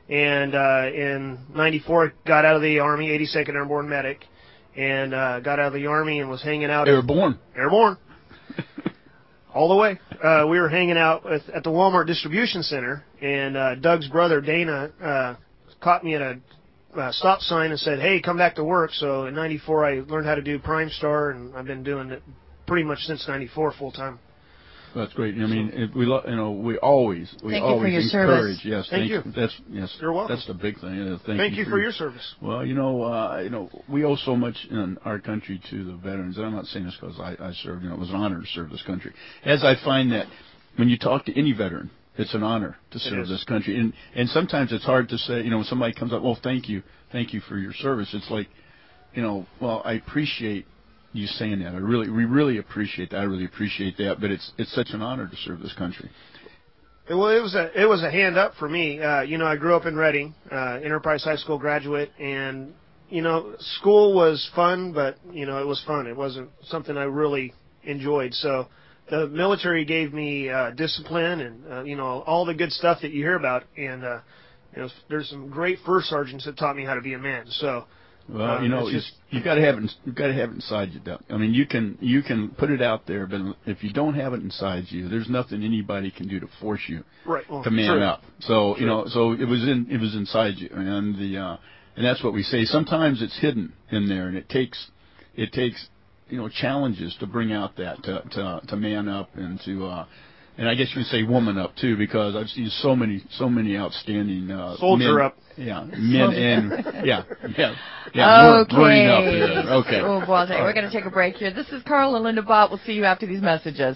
And in '94, got out of the Army, 82nd Airborne Medic, and got out of the Army and was hanging out. Airborne. All the way. We were hanging out at the Walmart distribution center, and Doug's brother, Dana, caught me at a stop sign and said, "Hey, come back to work." So in '94, I learned how to do Prime Star, and I've been doing it pretty much since '94 full time. That's great. I mean, we always Thank you for your encourage. Service. Yes, thank you. You're welcome. That's the big thing. Thank you for your service. Well, we owe so much in our country to the veterans. And I'm not saying this because I served. It was an honor to serve this country. As I find that when you talk to any veteran, it's an honor to serve this country. And sometimes it's hard to say. When somebody comes up, well, thank you for your service. It's like, well, I appreciate you saying that. We really appreciate that. I really appreciate that. But it's such an honor to serve this country. Well, it was a hand up for me. I grew up in Reading, Enterprise High School graduate, and school was fun, but it was fun. It wasn't something I really enjoyed. So the military gave me discipline and all the good stuff that you hear about. And there's some great first sergeants that taught me how to be a man. So. Well, you've got to have it. You've got to have it inside you, Doug. I mean, you can put it out there, but if you don't have it inside you, there's nothing anybody can do to force you to man up. So so it was inside you, and that's what we say. Sometimes it's hidden in there, and it takes challenges to bring out that to man up and to. And I guess you would say woman up too, because I've seen so many outstanding soldier men, up. Yeah, men and Okay. Marine up. Yeah. Okay. Oh, well, we're going to take a break here. This is Carl and Linda Bott. We'll see you after these messages.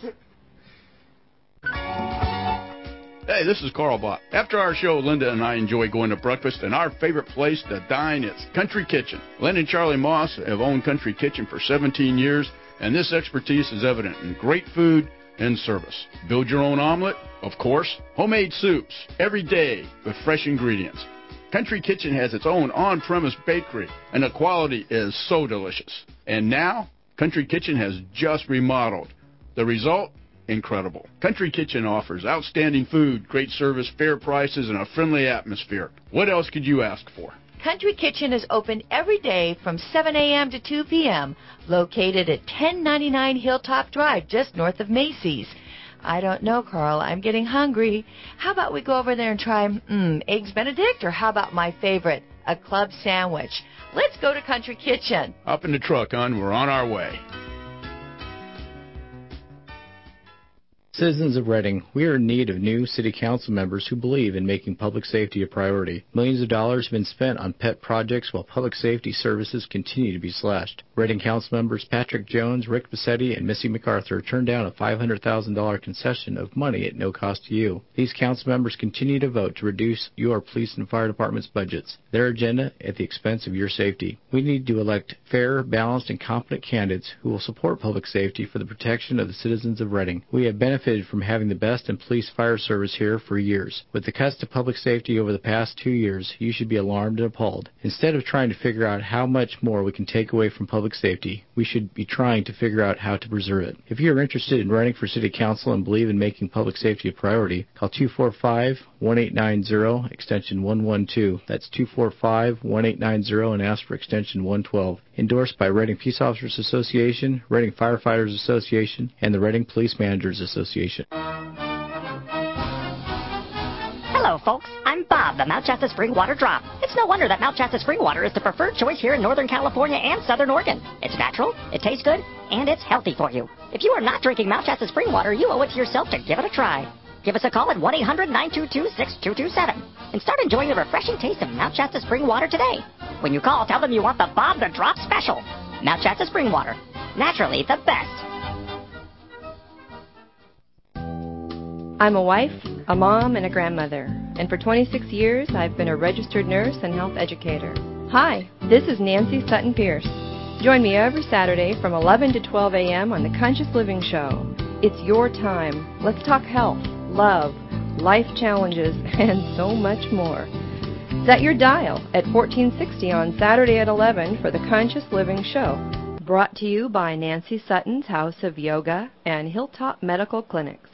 Hey, this is Carl Bott. After our show, Linda and I enjoy going to breakfast, and our favorite place to dine is Country Kitchen. Linda and Charlie Moss have owned Country Kitchen for 17 years, and this expertise is evident in great food and service. Build your own omelet, of course. Homemade soups every day with fresh ingredients. Country Kitchen has its own on-premise bakery, and the quality is so delicious. And now, Country Kitchen has just remodeled. The result? Incredible. Country Kitchen offers outstanding food, great service, fair prices, and a friendly atmosphere. What else could you ask for? Country Kitchen is open every day from 7 a.m. to 2 p.m., located at 1099 Hilltop Drive, just north of Macy's. I don't know, Carl. I'm getting hungry. How about we go over there and try Eggs Benedict, or how about my favorite, a club sandwich? Let's go to Country Kitchen. Up in the truck, hon. We're on our way. Citizens of Reading, we are in need of new City Council members who believe in making public safety a priority. Millions of dollars have been spent on pet projects while public safety services continue to be slashed. Reading Council members Patrick Jones, Rick Bassetti, and Missy MacArthur turned down a $500,000 concession of money at no cost to you. These council members continue to vote to reduce your police and fire department's budgets, their agenda at the expense of your safety. We need to elect fair, balanced, and competent candidates who will support public safety for the protection of the citizens of Reading. We have benefited from having the best in police fire service here for years. With the cuts to public safety over the past 2 years, you should be alarmed and appalled. Instead of trying to figure out how much more we can take away from public safety, we should be trying to figure out how to preserve it. If you are interested in running for City Council and believe in making public safety a priority, call 245-1890, extension 112. That's 245-1890 and ask for extension 112. Endorsed by Reading Peace Officers Association, Reading Firefighters Association, and the Reading Police Managers Association. Hello, folks. I'm Bob, the Mount Shasta Spring Water Drop. It's no wonder that Mount Shasta Spring Water is the preferred choice here in Northern California and Southern Oregon. It's natural, it tastes good, and it's healthy for you. If you are not drinking Mount Shasta Spring Water, you owe it to yourself to give it a try. Give us a call at 1-800-922-6227 and start enjoying the refreshing taste of Mount Shasta Spring Water today. When you call, tell them you want the Bob the Drop special. Mount Shasta Spring Water. Naturally the best. I'm a wife, a mom, and a grandmother, and for 26 years I've been a registered nurse and health educator. Hi, this is Nancy Sutton Pierce. Join me every Saturday from 11 to 12 a.m. on the Conscious Living Show. It's your time. Let's talk health, love, life challenges, and so much more. Set your dial at 1460 on Saturday at 11 for the Conscious Living Show. Brought to you by Nancy Sutton's House of Yoga and Hilltop Medical Clinics.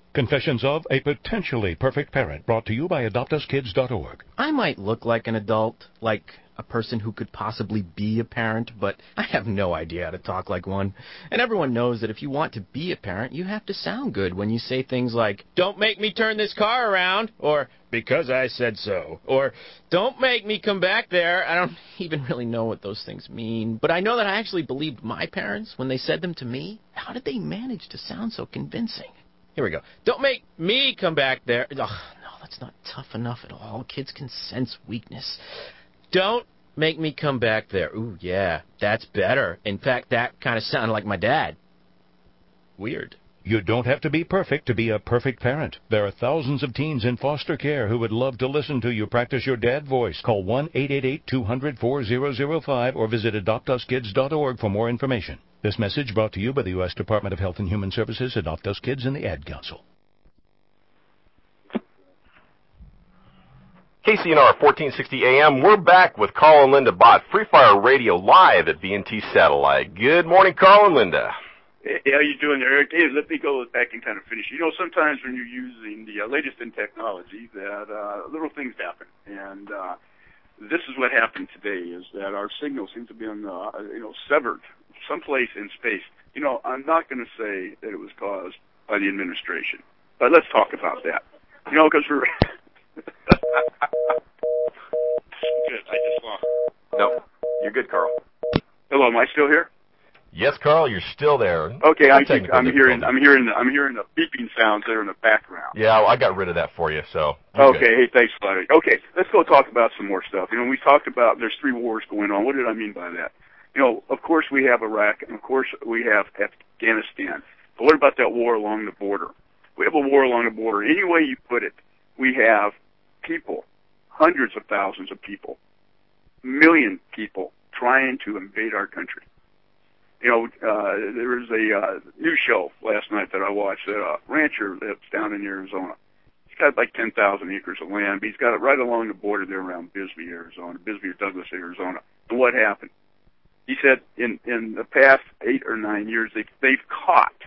Confessions of a Potentially Perfect Parent, brought to you by AdoptUsKids.org. I might look like an adult, like a person who could possibly be a parent, but I have no idea how to talk like one. And everyone knows that if you want to be a parent, you have to sound good when you say things like, "Don't make me turn this car around," or "because I said so," or "Don't make me come back there." I don't even really know what those things mean, but I know that I actually believed my parents when they said them to me. How did they manage to sound so convincing? Here we go. "Don't make me come back there." Ugh, no, that's not tough enough at all. Kids can sense weakness. "Don't make me come back there." Ooh, yeah, that's better. In fact, that kind of sounded like my dad. Weird. You don't have to be perfect to be a perfect parent. There are thousands of teens in foster care who would love to listen to you practice your dad voice. Call 1-888-200-4005 or visit AdoptUsKids.org for more information. This message brought to you by the U.S. Department of Health and Human Services, Adopt Us Kids, and the Ad Council. KCNR 1460 AM, we're back with Carl and Linda Bott, Free Fire Radio, live at VNT Satellite. Good morning, Carl and Linda. Hey, how you doing there, Eric? Hey, let me go back and kind of finish. You know, sometimes when you're using the latest in technology, that little things happen. And this is what happened today, is that our signal seems to be severed someplace in space. You know, I'm not going to say that it was caused by the administration, but let's talk about that. You know, because we're... Good, I just lost. No, you're good, Carl. Hello, am I still here? Yes, Carl, you're still there. Okay, I'm hearing the beeping sounds that are in the background. Yeah, well, I got rid of that for you, so. Okay, hey, thanks, buddy. Okay, let's go talk about some more stuff. You know, we talked about there's 3 wars going on. What did I mean by that? You know, of course we have Iraq, and of course we have Afghanistan. But what about that war along the border? We have a war along the border. Any way you put it, we have people, hundreds of thousands of people, million people trying to invade our country. You know, there was a news show last night that I watched. A rancher lives down in Arizona. He's got like 10,000 acres of land, but he's got it right along the border there around Bisbee, Arizona, Bisbee or Douglas, Arizona. And what happened? He said in the past 8 or 9 years, they've caught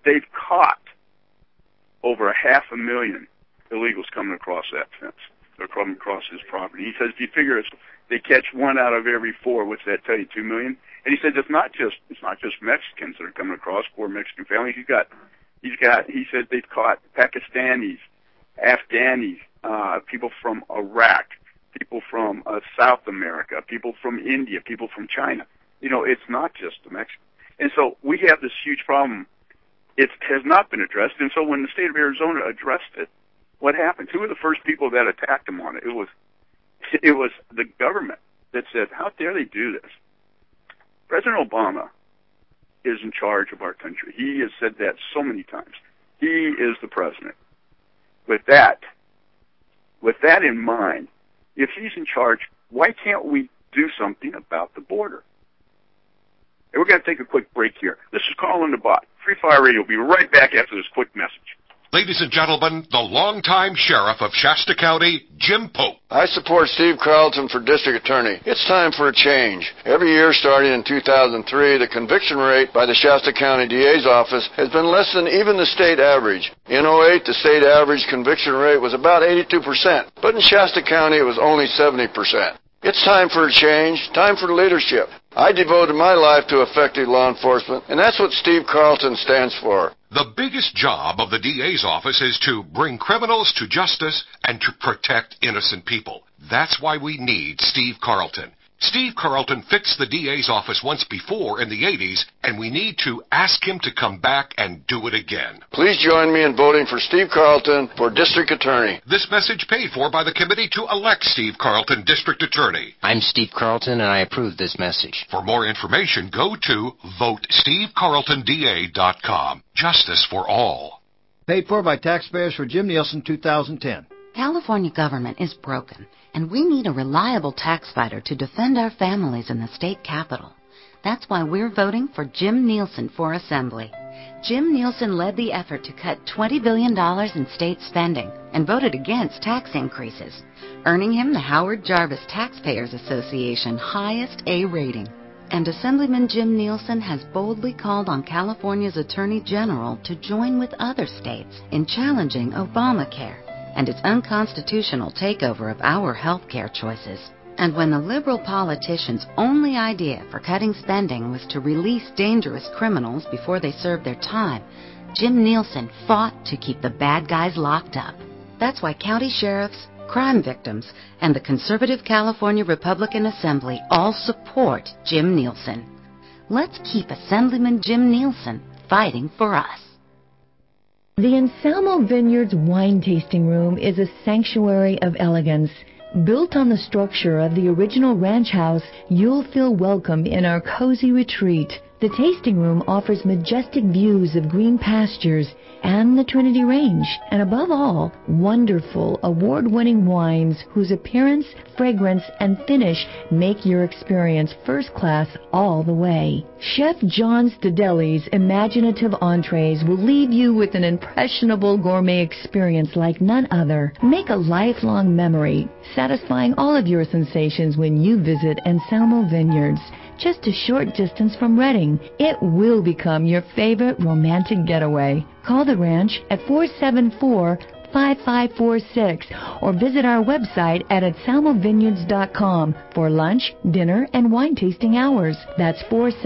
over 500,000 illegals coming across that fence. They're coming across his property. He says, if you figure they catch 1 out of every 4, what's that tell you, 2 million? And he said it's not just Mexicans that are coming across, poor Mexican families. He said they've caught Pakistanis, Afghanis, people from Iraq, people from South America, people from India, people from China. You know, it's not just the Mexicans. And so we have this huge problem. It has not been addressed. And so when the state of Arizona addressed it, what happened? Who were the first people that attacked them on it? It was the government that said, how dare they do this? President Obama is in charge of our country. He has said that so many times. He is the president. With that in mind, if he's in charge, why can't we do something about the border? And we're going to take a quick break here. This is Carl and the Bot. Free Fire Radio. We'll be right back after this quick message. Ladies and gentlemen, the longtime sheriff of Shasta County, Jim Pope. I support Steve Carlton for district attorney. It's time for a change. Every year starting in 2003, the conviction rate by the Shasta County DA's office has been less than even the state average. In 2008, the state average conviction rate was about 82%, but in Shasta County it was only 70%. It's time for a change, time for leadership. I devoted my life to effective law enforcement, and that's what Steve Carlton stands for. The biggest job of the DA's office is to bring criminals to justice and to protect innocent people. That's why we need Steve Carlton. Steve Carlton fixed the DA's office once before in the 80s, and we need to ask him to come back and do it again. Please join me in voting for Steve Carlton for district attorney. This message paid for by the committee to elect Steve Carlton district attorney. I'm Steve Carlton, and I approve this message. For more information, go to VoteSteveCarltonDA.com. Justice for all. Paid for by taxpayers for Jim Nielsen, 2010. California government is broken, and we need a reliable tax fighter to defend our families in the state capitol. That's why we're voting for Jim Nielsen for Assembly. Jim Nielsen led the effort to cut $20 billion in state spending and voted against tax increases, earning him the Howard Jarvis Taxpayers Association highest A rating. And Assemblyman Jim Nielsen has boldly called on California's Attorney General to join with other states in challenging Obamacare and its unconstitutional takeover of our health care choices. And when the liberal politicians' only idea for cutting spending was to release dangerous criminals before they served their time, Jim Nielsen fought to keep the bad guys locked up. That's why county sheriffs, crime victims, and the conservative California Republican Assembly all support Jim Nielsen. Let's keep Assemblyman Jim Nielsen fighting for us. The Anselmo Vineyards Wine Tasting Room is a sanctuary of elegance. Built on the structure of the original ranch house, you'll feel welcome in our cozy retreat. The tasting room offers majestic views of green pastures and the Trinity Range, and above all, wonderful award-winning wines whose appearance, fragrance, and finish make your experience first class all the way. Chef John Stadelli's imaginative entrees will leave you with an impressionable gourmet experience like none other. Make a lifelong memory, satisfying all of your sensations when you visit Anselmo Vineyards. Just a short distance from Redding, it will become your favorite romantic getaway. Call the ranch at 474-5546 or visit our website at anselmovineyards.com for lunch, dinner, and wine tasting hours. That's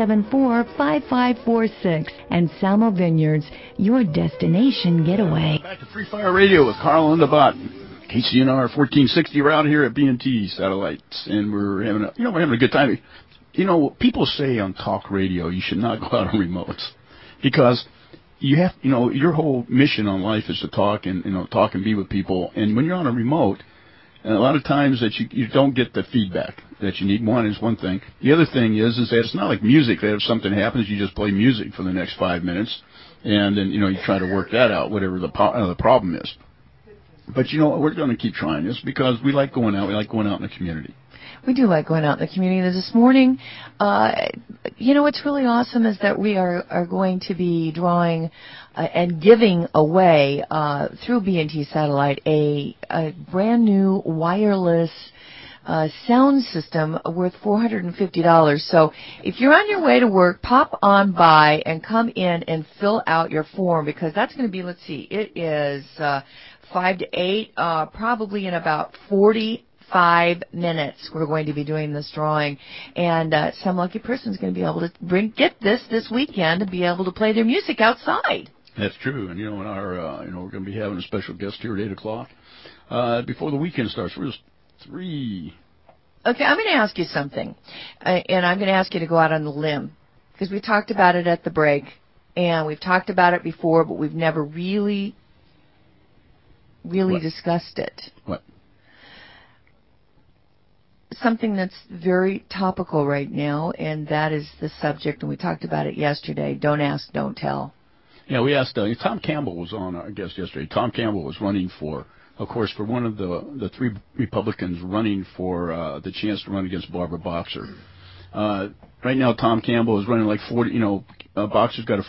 474-5546. Anselmo Vineyards, your destination getaway. Back to Free Fire Radio with Carl and the Bot. KCNR 1460 around here at B&T Satellites, and we're having a good time. You know, people say on talk radio you should not go out on remotes because you have, your whole mission on life is to talk and be with people. And when you're on a remote, a lot of times that you don't get the feedback that you need. One is one thing. The other thing is that it's not like music that if something happens, you just play music for the next 5 minutes and then, you try to work that out, whatever the problem is. But, we're going to keep trying this because we like going out. We like going out in the community. We do like going out in the community. This morning, what's really awesome is that we are going to be drawing and giving away through B&T Satellite a brand new wireless sound system worth $450. So if you're on your way to work, pop on by and come in and fill out your form because that's going to be, it is 5 to 8, probably in about 45 minutes we're going to be doing this drawing, and some lucky person's going to be able to get this weekend to be able to play their music outside. That's true, and we're going to be having a special guest here at 8 o'clock before the weekend starts. We're just 3. Okay, I'm going to ask you something, and I'm going to ask you to go out on the limb because we talked about it at the break, and we've talked about it before, but we've never really discussed it. What? Something that's very topical right now, and that is the subject, and we talked about it yesterday, don't ask, don't tell. Yeah, we asked, Tom Campbell was on our guest yesterday. Tom Campbell was running for one of the 3 Republicans running for the chance to run against Barbara Boxer. Right now, Tom Campbell is running like 40, Boxer's got a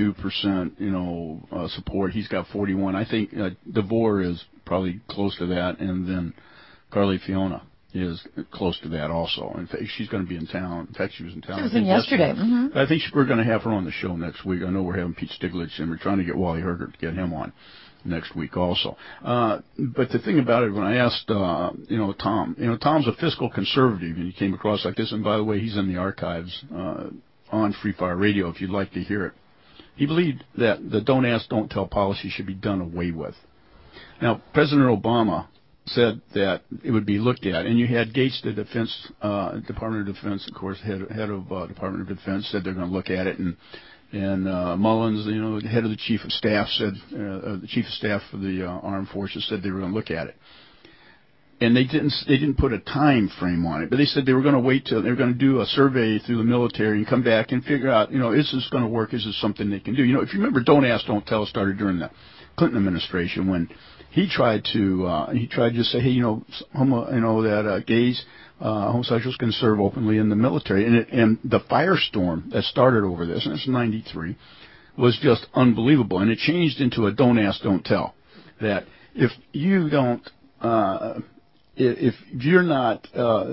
42%, support. He's got 41. I think DeVore is probably close to that, and then Carly Fiona is close to that also. In fact, she's going to be in town. In fact, she was in town. She was in yesterday. Mm-hmm. I think we're going to have her on the show next week. I know we're having Pete Stiglitz, and we're trying to get Wally Hergert to get him on next week also. But the thing about it, when I asked, Tom, Tom's a fiscal conservative, and he came across like this. And by the way, he's in the archives on Free Fire Radio if you'd like to hear it. He believed that the don't ask, don't tell policy should be done away with. Now, President Obama said that it would be looked at, and you had Gates, the Department of Defense, of course, head of Department of Defense, said they're going to look at it, and Mullins, the head of the Chief of Staff, said the Chief of Staff for the Armed Forces said they were going to look at it, and they didn't put a time frame on it, but they said they were going to wait till they were going to do a survey through the military and come back and figure out, is this going to work? Is this something they can do? If you remember, don't ask, don't tell started during the Clinton administration when he tried to just say, hey, that gays, homosexuals can serve openly in the military, and the firestorm that started over this, and it's 93, was just unbelievable, and it changed into a don't ask, don't tell. That if you don't, if you're not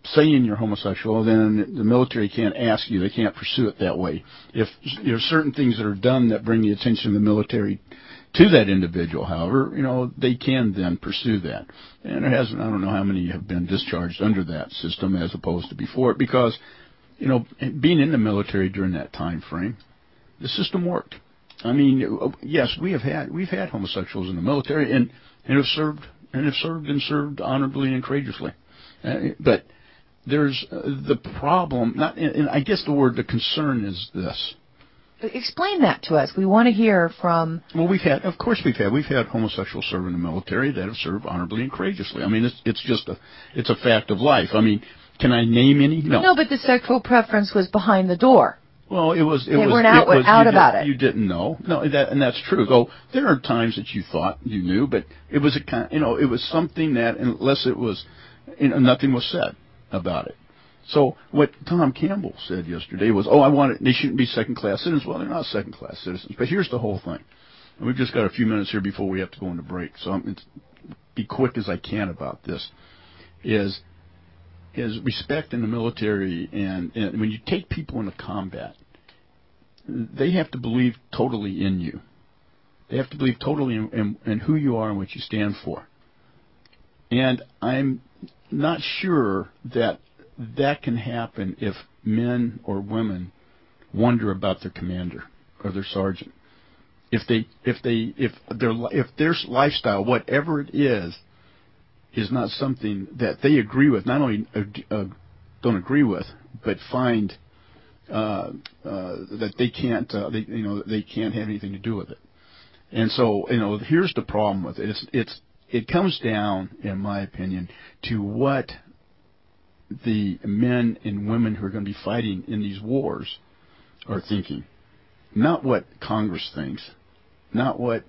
saying you're homosexual, then the military can't ask you. They can't pursue it that way. If there are certain things that are done that bring the attention of the military to that individual, however, they can then pursue that. And I don't know how many have been discharged under that system as opposed to before it, because, being in the military during that time frame, the system worked. I mean, yes, we've had homosexuals in the military and have served honorably and courageously. But there's the problem, and I guess the concern is this. Explain that to us. We want to hear from... Well, we've had homosexuals serve in the military that have served honorably and courageously. I mean, it's a fact of life. I mean, can I name any? No. No, but the sexual preference was behind the door. Well, they weren't out about it. You didn't know. No, and that's true. Though there are times that you thought you knew, but it was it was something that, unless it was, nothing was said about it. So what Tom Campbell said yesterday was, they shouldn't be second-class citizens. Well, they're not second-class citizens. But here's the whole thing. And we've just got a few minutes here before we have to go into break, so I'm going to be quick as I can about this. Is respect in the military, and when you take people into combat, they have to believe totally in you. They have to believe totally in who you are and what you stand for. And I'm not sure that can happen if men or women wonder about their commander or their sergeant. If their lifestyle, whatever it is not something that they agree with, not only don't agree with, but find that they can't have anything to do with it. And so, here's the problem with it. It comes down, in my opinion, to what the men and women who are going to be fighting in these wars are thinking, not what Congress thinks, not what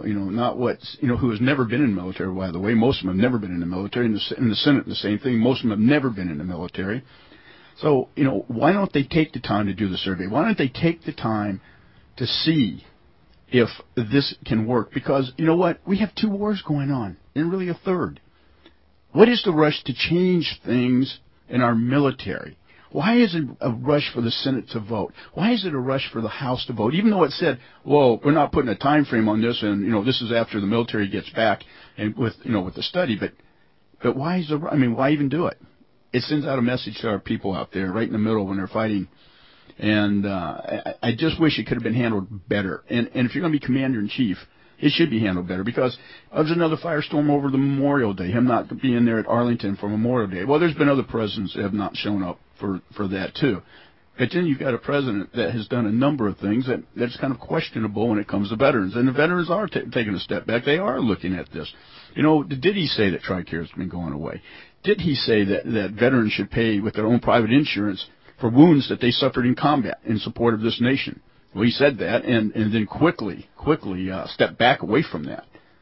who has never been in the military. By the way, most of them have never been in the military. In the Senate, the same thing. Most of them have never been in the military. So why don't they take the time to do the survey? Why don't they take the time to see if this can work? Because you know what, we have 2 wars going on, and really a third. What is the rush to change things in our military? Why is it a rush for the Senate to vote? Why is it a rush for the House to vote? Even though it said, well, we're not putting a time frame on this, and this is after the military gets back and with the study. But why why even do it? It sends out a message to our people out there right in the middle when they're fighting. And I just wish it could have been handled better. And if you're going to be commander in chief, it should be handled better, because there's another firestorm over the Memorial Day, him not being there at Arlington for Memorial Day. Well, there's been other presidents that have not shown up for that too. But then you've got a president that has done a number of things that's kind of questionable when it comes to veterans. And the veterans are taking a step back. They are looking at this. Did he say that TRICARE has been going away? Did he say that veterans should pay with their own private insurance for wounds that they suffered in combat in support of this nation? Well, he said that, and then quickly stepped back away from that.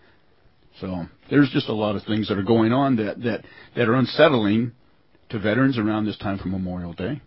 So there's just a lot of things that are going on that are unsettling to veterans around this time for Memorial Day.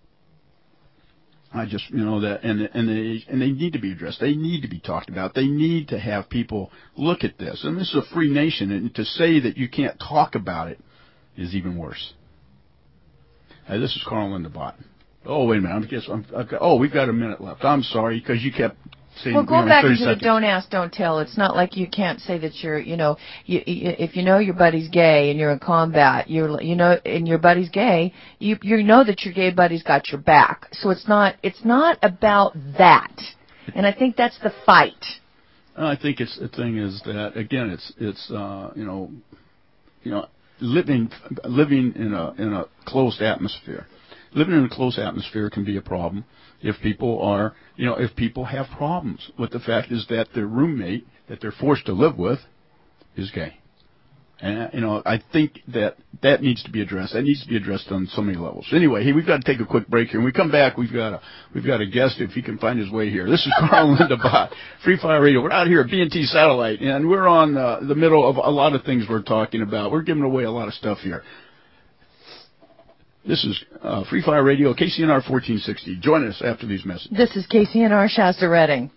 I just that, and they need to be addressed. They need to be talked about. They need to have people look at this. And this is a free nation, and to say that you can't talk about it is even worse. This is Carl Lindebott. Oh, wait a minute. We've got a minute left. I'm sorry, because you kept saying... Well, go back into the don't ask, don't tell. It's not like you can't say that you're, if your buddy's gay and you're in combat, and your buddy's gay, you know that your gay buddy's got your back. So it's not about that. And I think that's the fight. I think the thing is that, again, it's living in a closed atmosphere. Living in a closed atmosphere can be a problem if people have problems with the fact is that their roommate that they're forced to live with is gay. And, I think that needs to be addressed. That needs to be addressed on so many levels. Anyway, hey, we've got to take a quick break here. When we come back, we've got a guest if he can find his way here. This is Carl Lindebott, Free Fire Radio. We're out here at B&T Satellite, and we're on the middle of a lot of things we're talking about. We're giving away a lot of stuff here. This is Free Fire Radio, KCNR 1460. Join us after these messages. This is KCNR Shasta Redding.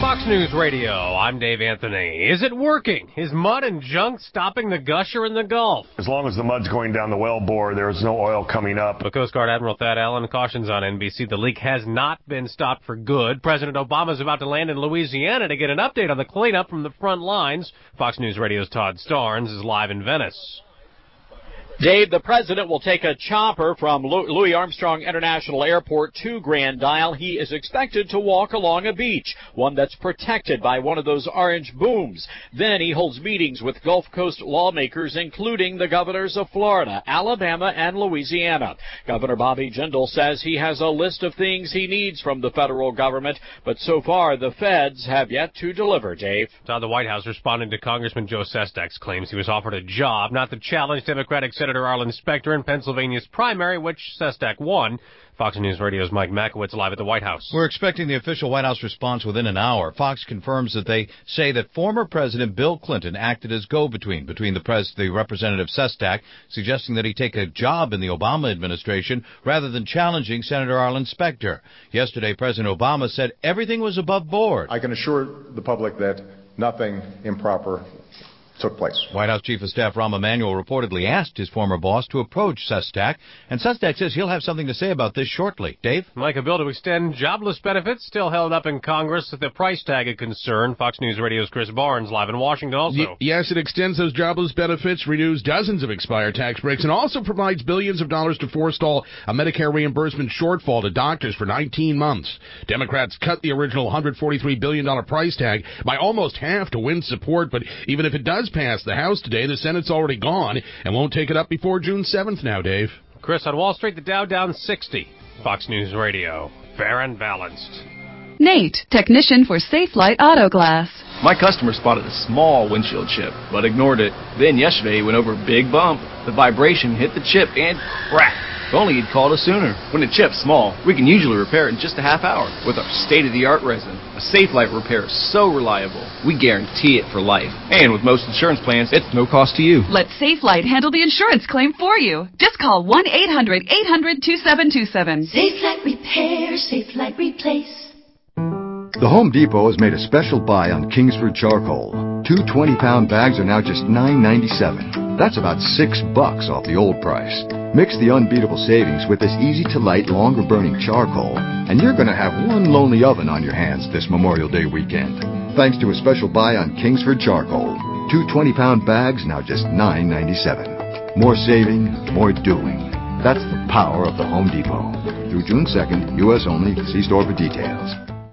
Fox News Radio, I'm Dave Anthony. Is it working? Is mud and junk stopping the gusher in the Gulf? As long as the mud's going down the wellbore, there's no oil coming up. The Coast Guard Admiral Thad Allen cautions on NBC the leak has not been stopped for good. President Obama is about to land in Louisiana to get an update on the cleanup from the front lines. Fox News Radio's Todd Starnes is live in Venice. Dave, the president will take a chopper from Louis Armstrong International Airport to Grand Isle. He is expected to walk along a beach, one that's protected by one of those orange booms. Then he holds meetings with Gulf Coast lawmakers, including the governors of Florida, Alabama, and Louisiana. Governor Bobby Jindal says he has a list of things he needs from the federal government, but so far the feds have yet to deliver, Dave. Todd, the White House responding to Congressman Joe Sestak's claims he was offered a job, not to challenge Democratic Senator Arlen Specter in Pennsylvania's primary, which Sestak won. Fox News Radio's Mike Makowitz live at the White House. We're expecting the official White House response within an hour. Fox confirms that they say that former President Bill Clinton acted as go-between between the Representative Sestak, suggesting that he take a job in the Obama administration rather than challenging Senator Arlen Specter. Yesterday, President Obama said everything was above board. I can assure the public that nothing improper took place. White House Chief of Staff Rahm Emanuel reportedly asked his former boss to approach Sestak, and Sestak says he'll have something to say about this shortly. Dave? Like a bill to extend jobless benefits still held up in Congress with the price tag a concern. Fox News Radio's Chris Barnes live in Washington also. Yes, it extends those jobless benefits, renews dozens of expired tax breaks, and also provides billions of dollars to forestall a Medicare reimbursement shortfall to doctors for 19 months. Democrats cut the original $143 billion price tag by almost half to win support, but even if it does pass the House today, the Senate's already gone and won't take it up before June 7th now, Dave. Chris, on Wall Street, the Dow down 60. Fox News Radio. Fair and balanced. Nate, technician for Safelite Auto Glass. My customer spotted a small windshield chip, but ignored it. Then yesterday he went over a big bump. The vibration hit the chip and crack. If only he'd called us sooner. When the chip's small, we can usually repair it in just a half hour with our state-of-the-art resin. A Safelite repair is so reliable, we guarantee it for life. And with most insurance plans, it's no cost to you. Let Safelite handle the insurance claim for you. Just call 1-800-800-2727. Safelite Repair, Safelite Replace. The Home Depot has made a special buy on Kingsford charcoal. 2 20-pound bags are now just $9.97. That's about $6 off the old price. Mix the unbeatable savings with this easy-to-light, longer-burning charcoal, and you're going to have one lonely oven on your hands this Memorial Day weekend. Thanks to a special buy on Kingsford charcoal. 2 20-pound bags, now just $9.97. More saving, more doing. That's the power of the Home Depot. Through June 2nd, U.S. only. See store for details.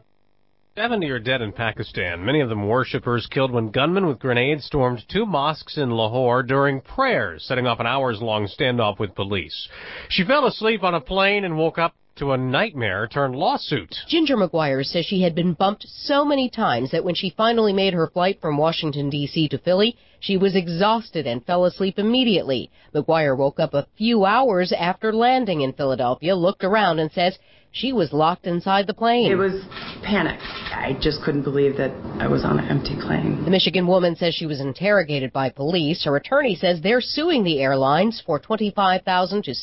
70 are dead in Pakistan, many of them worshippers killed when gunmen with grenades stormed 2 mosques in Lahore during prayers, setting off an hours-long standoff with police. She fell asleep on a plane and woke up to a nightmare-turned-lawsuit. Ginger McGuire says she had been bumped so many times that when she finally made her flight from Washington, D.C. to Philly, she was exhausted and fell asleep immediately. McGuire woke up a few hours after landing in Philadelphia, looked around, and says she was locked inside the plane. It was panic. I just couldn't believe that I was on an empty plane. The Michigan woman says she was interrogated by police. Her attorney says they're suing the airlines for $25,000 to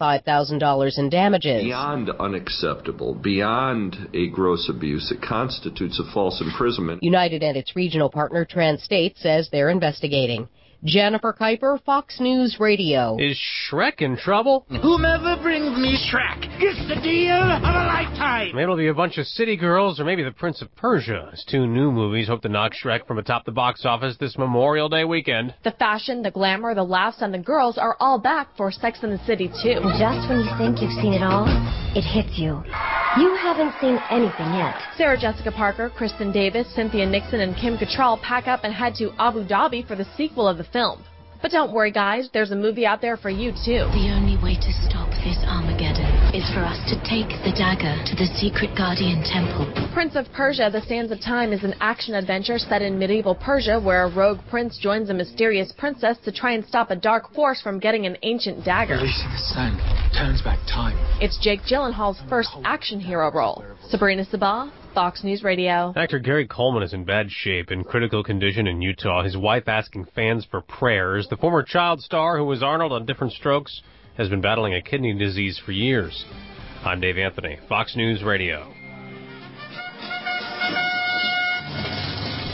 $75,000 in damages. Beyond unacceptable, beyond a gross abuse, it constitutes a false imprisonment. United and its regional partner Transstate says they're investigating. Jennifer Kuiper, Fox News Radio. Is Shrek in trouble? Whomever brings me Shrek gets the deal of a lifetime. Maybe it'll be a bunch of city girls or maybe the Prince of Persia. As 2 new movies hope to knock Shrek from atop the box office this Memorial Day weekend. The fashion, the glamour, the laughs, and the girls are all back for Sex and the City, too. And just when you think you've seen it all, it hits you. You haven't seen anything yet. Sarah Jessica Parker, Kristen Davis, Cynthia Nixon, and Kim Cattrall pack up and head to Abu Dhabi for the sequel of the film. But don't worry, guys, there's a movie out there for you, too. The only way to stop this Armageddon is for us to take the dagger to the secret Guardian Temple. Prince of Persia, The Sands of Time is an action-adventure set in medieval Persia where a rogue prince joins a mysterious princess to try and stop a dark force from getting an ancient dagger. Releasing the sand turns back time. It's Jake Gyllenhaal's first action hero role. Sabrina Sabah, Fox News Radio. Actor Gary Coleman is in bad shape, in critical condition in Utah. His wife asking fans for prayers. The former child star, who was Arnold on Different Strokes, has been battling a kidney disease for years. I'm Dave Anthony, Fox News Radio.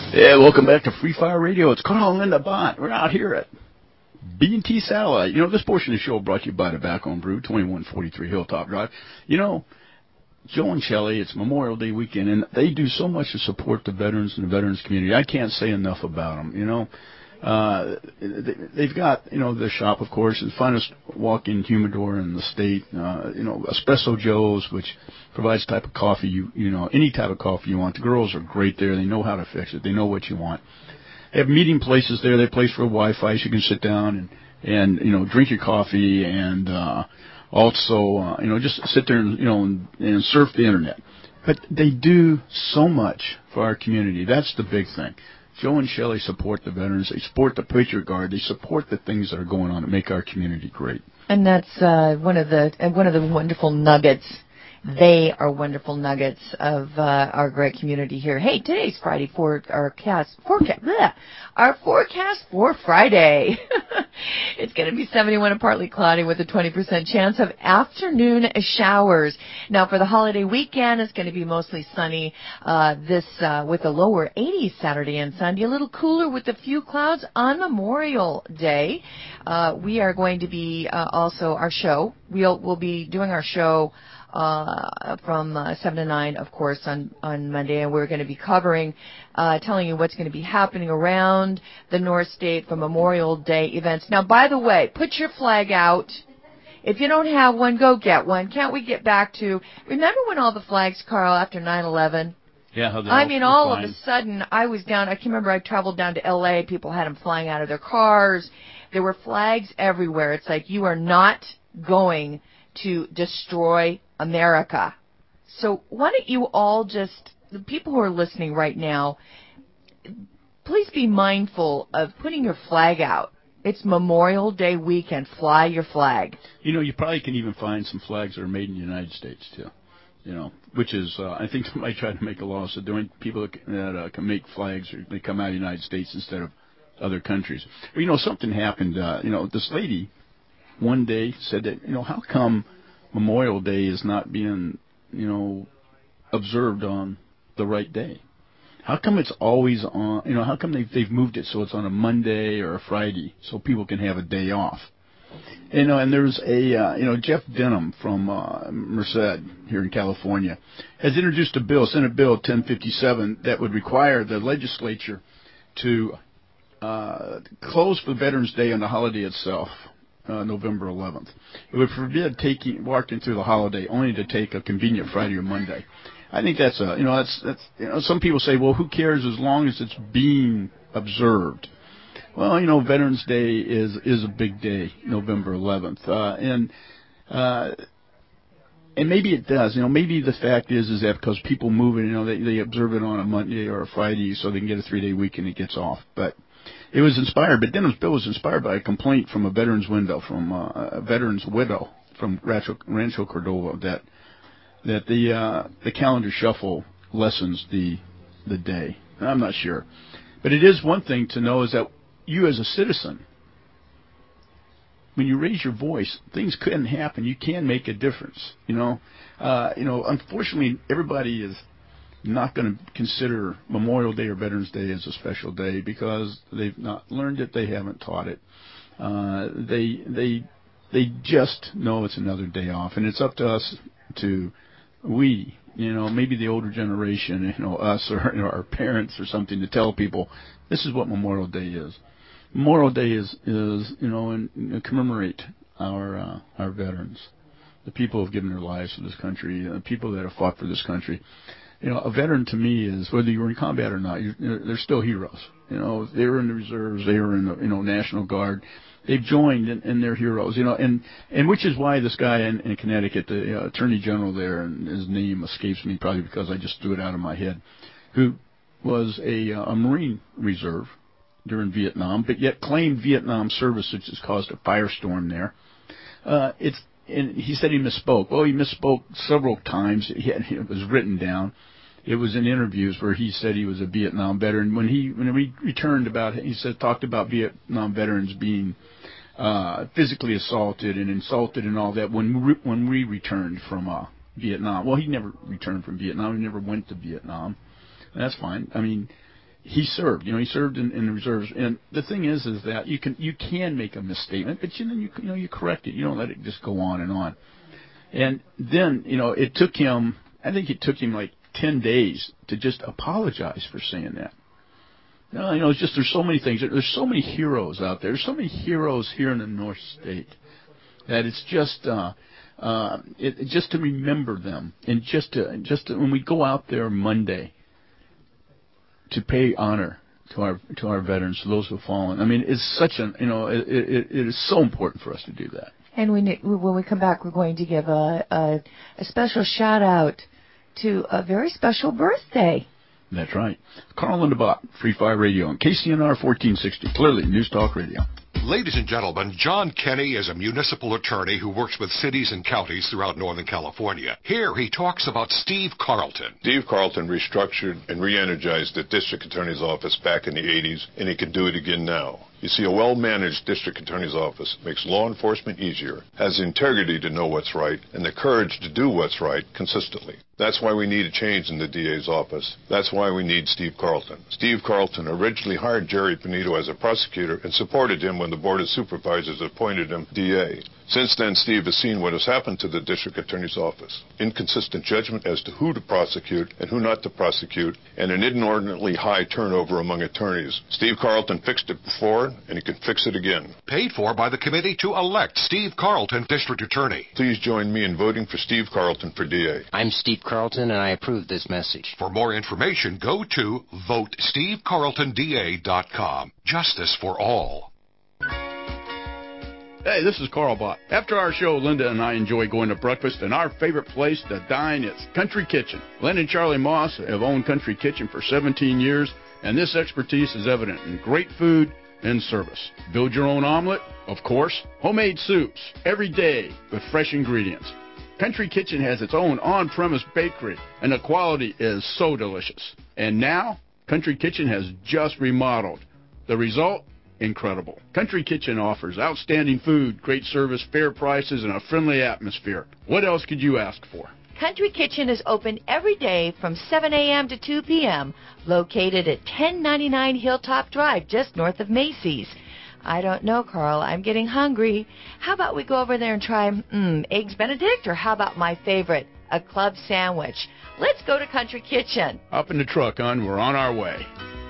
Yeah, welcome back to Free Fire Radio. It's Carl and Linda Bont. We're out here at B&T Satellite. You know, this portion of the show brought to you by Tobacco and Brew, 2143 Hilltop Drive. You know, Joe and Shelley, it's Memorial Day weekend, and they do so much to support the veterans and the veterans community. I can't say enough about them, you know. They've got, you know, the shop, of course, the finest walk-in humidor in the state, you know, Espresso Joe's, which provides the type of coffee you know, any type of coffee you want. The girls are great there. They know how to fix it. They know what you want. They have meeting places there. They have a place for Wi-Fi so you can sit down and you know, drink your coffee and also, you know, just sit there and, you know, and surf the Internet. But they do so much for our community. That's the big thing. Joe and Shelley support the veterans. They support the Patriot Guard. They support the things that are going on to make our community great. And that's one of the wonderful nuggets. They are wonderful nuggets of our great community here. Hey, today's Friday our forecast for Friday. It's going to be 71 and partly cloudy with a 20% chance of afternoon showers. Now, for the holiday weekend, it's going to be mostly sunny. With a lower 80s Saturday and Sunday, a little cooler with a few clouds on Memorial Day. We are going to be also our show. We'll be doing our show from 7 to 9, of course, on Monday, and we're going to be covering, telling you what's going to be happening around the North State for Memorial Day events. Now, by the way, put your flag out. If you don't have one, go get one. Can't we get back to, remember when all the flags, Carl, after 9/11? Yeah, all of a sudden, I was down, I can remember I traveled down to L.A., people had them flying out of their cars. There were flags everywhere. It's like, you are not going to destroy America. So why don't you all just, the people who are listening right now, please be mindful of putting your flag out. It's Memorial Day weekend. Fly your flag. You know, you probably can even find some flags that are made in the United States, too. You know, which is, I think they might try to make a law so doing people that can make flags, or they come out of the United States instead of other countries. But, you know, something happened. You know, this lady one day said that, you know, how come Memorial Day is not being, you know, observed on the right day? How come it's always on, you know, how come they've moved it so it's on a Monday or a Friday so people can have a day off? You know, and there's you know, Jeff Denham from Merced here in California has introduced a bill, Senate Bill 1057, that would require the legislature to close for Veterans Day on the holiday itself. November 11th. It would forbid walking through the holiday only to take a convenient Friday or Monday. I think that's you know, that's you know, some people say, well, who cares as long as it's being observed? Well, you know, Veterans Day is a big day, November 11th, and maybe it does. You know, maybe the fact is that because people move it, you know, they observe it on a Monday or a Friday so they can get a 3-day weekend and it gets off, but. It was inspired, but Denham's bill was inspired by a complaint from a veteran's widow from Rancho Cordova that the calendar shuffle lessens the day. I'm not sure, but it is one thing to know is that you as a citizen, when you raise your voice, things couldn't happen. You can make a difference. You know, unfortunately, everybody is not going to consider Memorial Day or Veterans Day as a special day because they've not learned it, they haven't taught it. They just know it's another day off, and it's up to us you know, maybe the older generation, you know, us or you know, our parents or something, to tell people this is what Memorial Day is. Memorial Day is you know, and commemorate our veterans, the people who have given their lives for this country, the people that have fought for this country. You know, a veteran to me is, whether you were in combat or not, they're still heroes. You know, they were in the reserves, they were in the, you know, National Guard. They've joined and they're heroes. You know, and which is why this guy in Connecticut, the Attorney General there, and his name escapes me probably because I just threw it out of my head, who was a Marine Reserve during Vietnam, but yet claimed Vietnam service, which has caused a firestorm there. And he said he misspoke. Well, he misspoke several times. It was written down. It was in interviews where he said he was a Vietnam veteran. When we returned talked about Vietnam veterans being physically assaulted and insulted and all that when we returned from Vietnam. Well, he never returned from Vietnam. He never went to Vietnam. That's fine. I mean, he served. He served in the reserves. And the thing is that you can make a misstatement, but you correct it. You don't let it just go on and on. And then it took him. I think it took him like 10 days to just apologize for saying that. It's just there's so many things. There's so many heroes out there. There's so many heroes here in the North State that it's just just to remember them, and just to when we go out there Monday to pay honor to our veterans, to those who have fallen. I mean, it's such it is so important for us to do that. And when we come back, we're going to give a special shout out to a very special birthday. That's right. Carl Lindebott, Free Fire Radio, and KCNR 1460, clearly News Talk Radio. Ladies and gentlemen, John Kenny is a municipal attorney who works with cities and counties throughout Northern California. Here he talks about Steve Carlton. Steve Carlton restructured and re-energized the district attorney's office back in the 80s, and he can do it again now. You see, a well-managed district attorney's office makes law enforcement easier, has the integrity to know what's right, and the courage to do what's right consistently. That's why we need a change in the DA's office. That's why we need Steve Carlton. Steve Carlton originally hired Jerry Panito as a prosecutor and supported him when the Board of Supervisors appointed him DA. Since then, Steve has seen what has happened to the district attorney's office. Inconsistent judgment as to who to prosecute and who not to prosecute, and an inordinately high turnover among attorneys. Steve Carlton fixed it before, and he can fix it again. Paid for by the committee to elect Steve Carlton district attorney. Please join me in voting for Steve Carlton for DA. I'm Steve Carlton, and I approve this message. For more information, go to VoteSteveCarltonDA.com. Justice for all. Hey, this is Carl Bott. After our show, Linda and I enjoy going to breakfast, and our favorite place to dine is Country Kitchen. Len and Charlie Moss have owned Country Kitchen for 17 years, and this expertise is evident in great food and service. Build your own omelet, of course. Homemade soups, every day with fresh ingredients. Country Kitchen has its own on-premise bakery, and the quality is so delicious. And now, Country Kitchen has just remodeled. The result? Incredible. Country Kitchen offers outstanding food, great service, fair prices, and a friendly atmosphere. What else could you ask for? Country Kitchen is open every day from 7 a.m. to 2 p.m., located at 1099 Hilltop Drive, just north of Macy's. I don't know, Carl. I'm getting hungry. How about we go over there and try Eggs Benedict, or how about my favorite, a club sandwich? Let's go to Country Kitchen. Up in the truck, hon. We're on our way.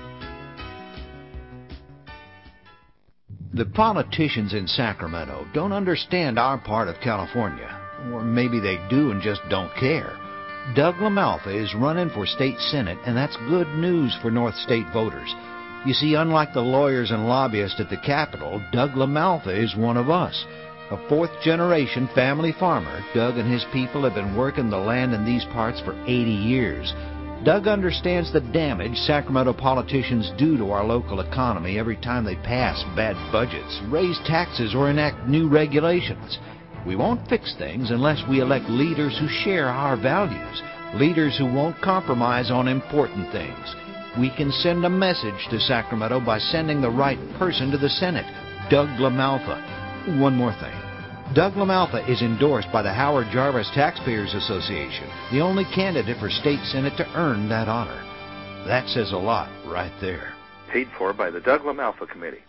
The politicians in Sacramento don't understand our part of California. Or maybe they do and just don't care. Doug LaMalfa is running for state senate, and that's good news for North State voters. You see, unlike the lawyers and lobbyists at the Capitol, Doug LaMalfa is one of us. A fourth-generation family farmer, Doug and his people have been working the land in these parts for 80 years. Doug understands the damage Sacramento politicians do to our local economy every time they pass bad budgets, raise taxes, or enact new regulations. We won't fix things unless we elect leaders who share our values, leaders who won't compromise on important things. We can send a message to Sacramento by sending the right person to the Senate, Doug LaMalfa. One more thing. Doug LaMalfa is endorsed by the Howard Jarvis Taxpayers Association, the only candidate for state senate to earn that honor. That says a lot right there. Paid for by the Doug LaMalfa Committee.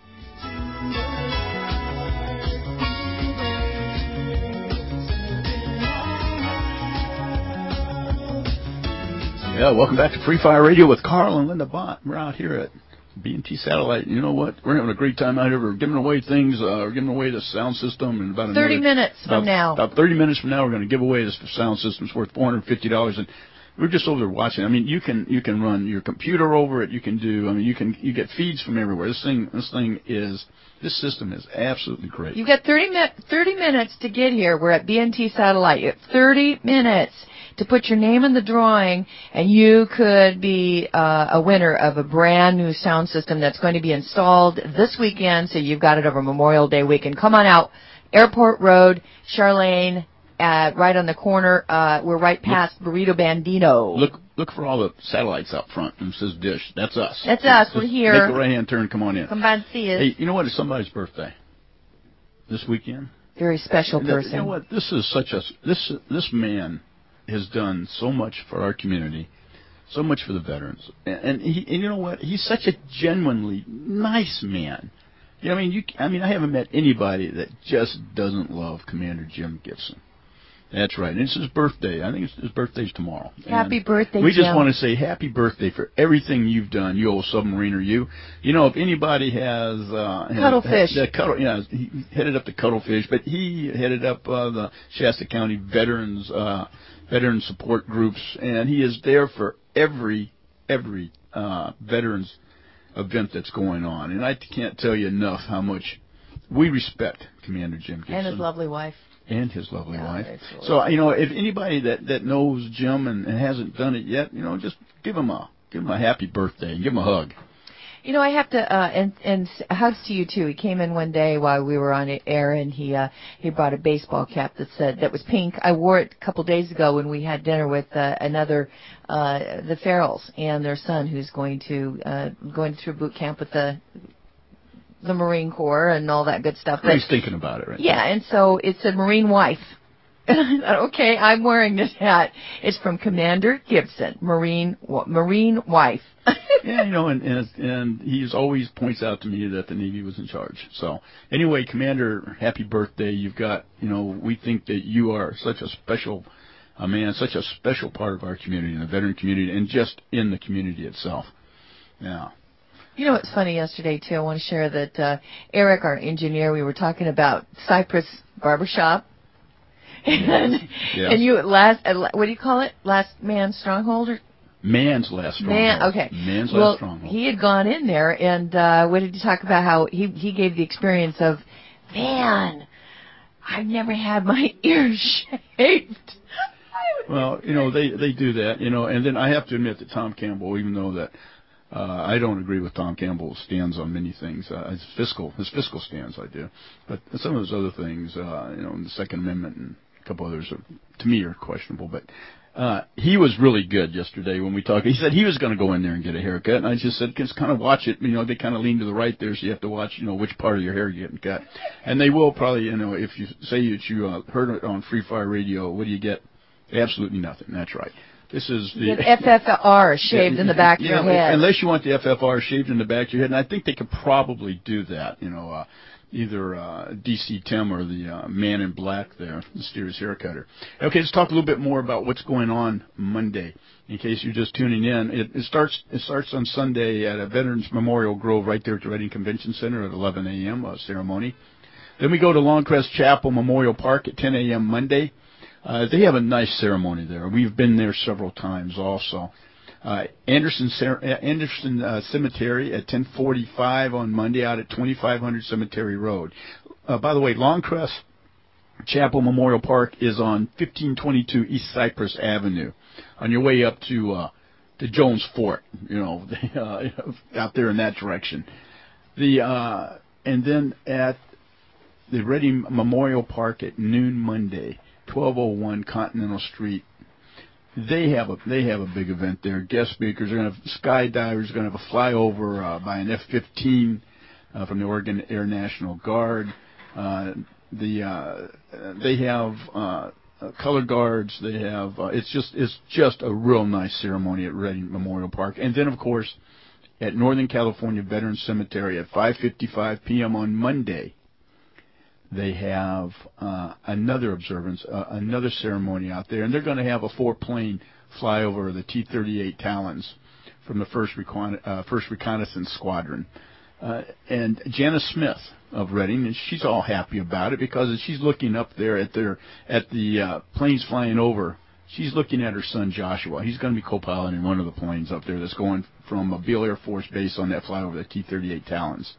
Yeah, welcome back to Free Fire Radio with Carl and Linda Bott. We're out here at B&T Satellite. You know what? We're having a great time out here. We're giving away things. We're giving away the sound system. And about 30 minutes from now. About 30 minutes from now, we're going to give away this sound system. It's worth $450. And we're just over there watching. I mean, you can run your computer over it. You can do. I mean, you get feeds from everywhere. This system is absolutely great. You've got 30 minutes to get here. We're at B&T Satellite. You have 30 minutes to put your name in the drawing, and you could be a winner of a brand new sound system that's going to be installed this weekend. So you've got it over Memorial Day weekend. Come on out, Airport Road, Charlene, right on the corner. We're right past Burrito Bandito. Look for all the satellites out front. It says Dish. That's us. That's us. We're here. Make a right-hand turn. Come on in. Come by and see us. Hey, you know what? It's somebody's birthday this weekend. Very special person. You know what? This is this man has done so much for our community, So much for the veterans. And you know what? He's such a genuinely nice man. You know, I mean, I haven't met anybody that just doesn't love Commander Jim Gibson. That's right. And it's his birthday. I think his birthday's tomorrow. Happy birthday, we just Jim. want to say happy birthday for everything you've done, you old submariner, you. You know, if anybody has... Cuttlefish. He headed up the Cuttlefish, but he headed up the Shasta County Veteran Support Groups, and he is there for every veterans event that's going on. And I can't tell you enough how much we respect Commander Jim Gibson. And his lovely wife. And his lovely wife. So, you know, if anybody that knows Jim and hasn't done it yet, you know, just give him a happy birthday and give him a hug. You know, I have to, and hugs to you too. He came in one day while we were on air, and he brought a baseball cap that was pink. I wore it a couple days ago when we had dinner with the Farrells and their son, who's going through boot camp with the Marine Corps and all that good stuff. He's thinking about it, right? Yeah, and so it's a Marine wife. Okay, I'm wearing this hat. It's from Commander Gibson, Marine wife. Yeah, you know, and he always points out to me that the Navy was in charge. So anyway, Commander, happy birthday. You've got, you know, we think that you are such a special man, such a special part of our community, the veteran community, and just in the community itself. Yeah. You know what's funny yesterday, too? I want to share that Eric, our engineer, we were talking about Cypress Barbershop. And you what do you call it? Last Man Stronghold? Man's Last Stronghold. Okay. Man's Last Stronghold. He had gone in there, and what did he talk about? How he gave the experience of, man, I've never had my ears shaved. Well, you know, they do that, you know, and then I have to admit that Tom Campbell, even though that I don't agree with Tom Campbell's stance on many things. His fiscal stance I do, but some of his other things, you know, in the Second Amendment and a couple others, to me, are questionable. But he was really good yesterday when we talked. He said he was going to go in there and get a haircut, and I just said, just kind of watch it. You know, they kind of lean to the right there, so you have to watch, you know, which part of your hair you're getting cut. And they will probably, you know, if you say that you heard it on Free Fire Radio, what do you get? Absolutely nothing. That's right. This is the FFR shaved in the back of your head. Unless you want the FFR shaved in the back of your head, and I think they could probably do that. You know, either DC Tim or the Man in Black there, the Steers hair cutter. Okay, let's talk a little bit more about what's going on Monday. In case you're just tuning in, it starts on Sunday at a Veterans Memorial Grove right there at the Reading Convention Center at 11 a.m. Ceremony. Then we go to Longcrest Chapel Memorial Park at 10 a.m. Monday. They have a nice ceremony there. We've been there several times also. Anderson Cemetery at 10:45 on Monday out at 2500 Cemetery Road. By the way, Longcrest Chapel Memorial Park is on 1522 East Cypress Avenue on your way up to Jones Fort, you know, out there in that direction. And then at the Reading Memorial Park at noon Monday, 1201 Continental Street. They have a big event there. Guest speakers are going to have skydivers. Are going to have a flyover by an F-15 from the Oregon Air National Guard. They have color guards. They have it's just a real nice ceremony at Reading Memorial Park. And then of course at Northern California Veterans Cemetery at 5:55 p.m. on Monday. They have another observance, another ceremony out there, and they're going to have a 4-plane flyover of the T-38 Talons from the First Reconnaissance Squadron. And Janice Smith of Reading, and she's all happy about it because as she's looking up there at the planes flying over, she's looking at her son Joshua. He's going to be co-piloting one of the planes up there that's going from Beale Air Force Base on that flyover, the T-38 Talons.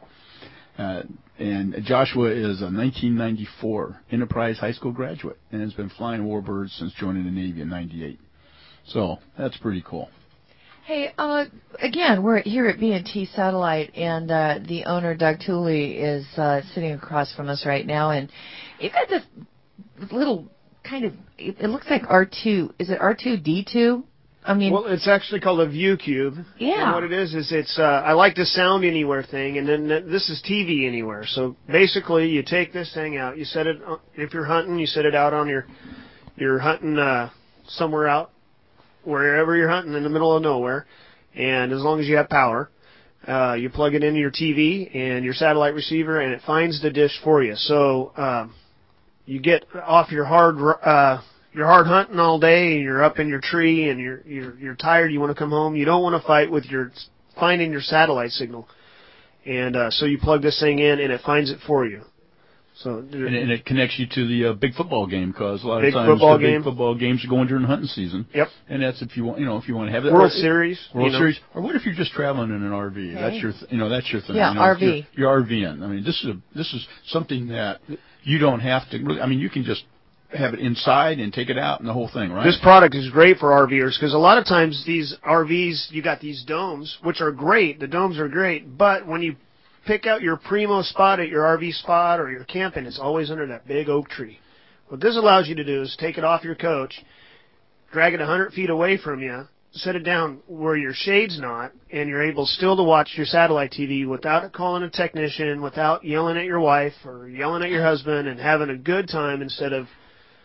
And Joshua is a 1994 Enterprise High School graduate and has been flying warbirds since joining the Navy in '98. So that's pretty cool. Hey, again, we're here at B&T Satellite, and the owner, Doug Tooley, is sitting across from us right now, and you've got this little kind of, it looks like R2, is it R2-D2? I mean, well, it's actually called a View Cube. Yeah. And what it is it's I like the Sound Anywhere thing, and then this is TV Anywhere. So basically, you take this thing out, you set it, if you're hunting, you set it out on your hunting somewhere out wherever you're hunting in the middle of nowhere, and as long as you have power, you plug it into your TV and your satellite receiver, and it finds the dish for you. So you get off your hard hunting all day, and you're up in your tree, and you're tired. You want to come home. You don't want to fight with finding your satellite signal, and so you plug this thing in, and it finds it for you. So and it connects you to the big football game, because a lot of times big football games are going during hunting season. Yep. And that's if you want to have that World Series, Series, or what if you're just traveling in an RV? That's your that's your thing. Yeah, RV. You're RVing. I mean, this is something that you don't have to. I mean, you can just have it inside and take it out and the whole thing, right? This product is great for RVers, because a lot of times these RVs, you got these domes, which are great. The domes are great, but when you pick out your primo spot at your RV spot or your camping, it's always under that big oak tree. What this allows you to do is take it off your coach, drag it 100 feet away from you, set it down where your shade's not, and you're able still to watch your satellite TV without calling a technician, without yelling at your wife or yelling at your husband, and having a good time instead of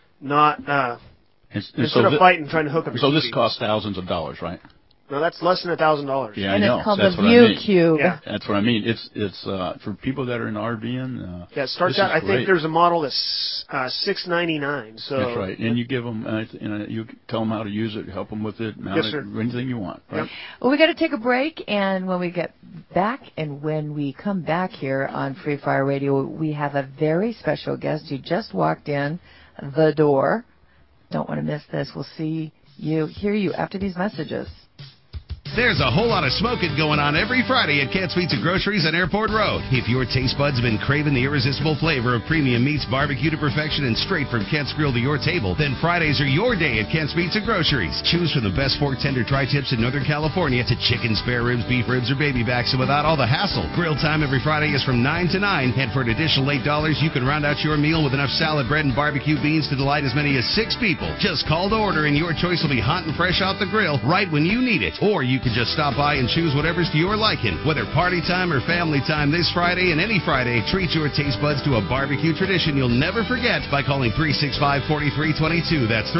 fighting trying to hook up your TV. So this costs thousands of dollars, right? No, that's less than $1,000. Yeah, and I know. it's called That's the what View I mean. Cube. Yeah. That's what I mean. It's for people that are in RVing. Yeah, it starts out. I think there's a model that's $699. So that's right, and you give them, you tell them how to use it, help them with it, mount it, anything you want. Right? Yep. Well, we got to take a break, and when we get back, and when we come back here on Free Fire Radio, we have a very special guest who just walked in the door. Don't want to miss this. We'll hear you after these messages. There's a whole lot of smoking going on every Friday at Kent's Pizza Groceries on Airport Road. If your taste buds have been craving the irresistible flavor of premium meats barbecued to perfection and straight from Kent's grill to your table, then Fridays are your day at Kent's Pizza Groceries. Choose from the best pork tender tri-tips in Northern California to chicken, spare ribs, beef ribs, or baby backs, and without all the hassle. Grill time every Friday is from 9 to 9, and for an additional $8, you can round out your meal with enough salad, bread, and barbecue beans to delight as many as 6 people. Just call to order, and your choice will be hot and fresh off the grill right when you need it. Or you can just stop by and choose whatever's to your liking. Whether party time or family time this Friday and any Friday, treat your taste buds to a barbecue tradition you'll never forget by calling 365-4322. That's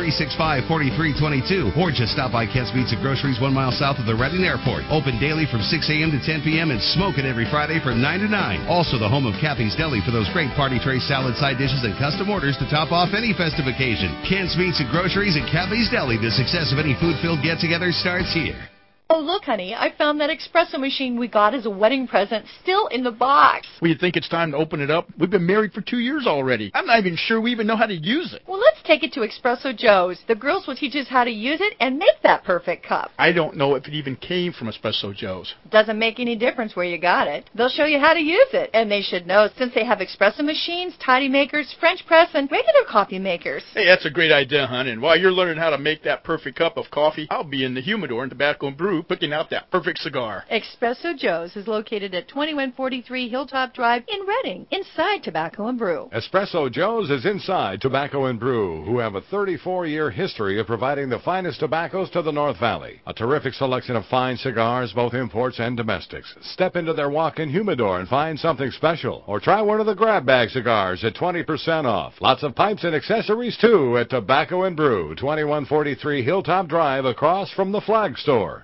365-4322. Or just stop by Kent's Pizza Groceries 1 mile south of the Redding Airport. Open daily from 6 a.m. to 10 p.m. and smoke it every Friday from 9 to 9. Also the home of Cappy's Deli for those great party tray salad side dishes and custom orders to top off any festive occasion. Kent's Pizza Groceries at Cappy's Deli. The success of any food-filled get-together starts here. Oh, look, honey, I found that espresso machine we got as a wedding present still in the box. Well, you think it's time to open it up? We've been married for 2 years already. I'm not even sure we even know how to use it. Well, let's take it to Espresso Joe's. The girls will teach us how to use it and make that perfect cup. I don't know if it even came from Espresso Joe's. Doesn't make any difference where you got it. They'll show you how to use it. And they should know, since they have espresso machines, tidy makers, French press, and regular coffee makers. Hey, that's a great idea, hon. And while you're learning how to make that perfect cup of coffee, I'll be in the humidor in Tobacco and Brew picking out that perfect cigar. Espresso Joe's is located at 2143 Hilltop Drive in Redding, inside Tobacco and Brew. Espresso Joe's is inside Tobacco and Brew, who have a 34-year history of providing the finest tobaccos to the North Valley. A terrific selection of fine cigars, both imports and domestics. Step into their walk-in humidor and find something special. Or try one of the grab bag cigars at 20% off. Lots of pipes and accessories, too, at Tobacco and Brew, 2143 Hilltop Drive, across from the Flag Store.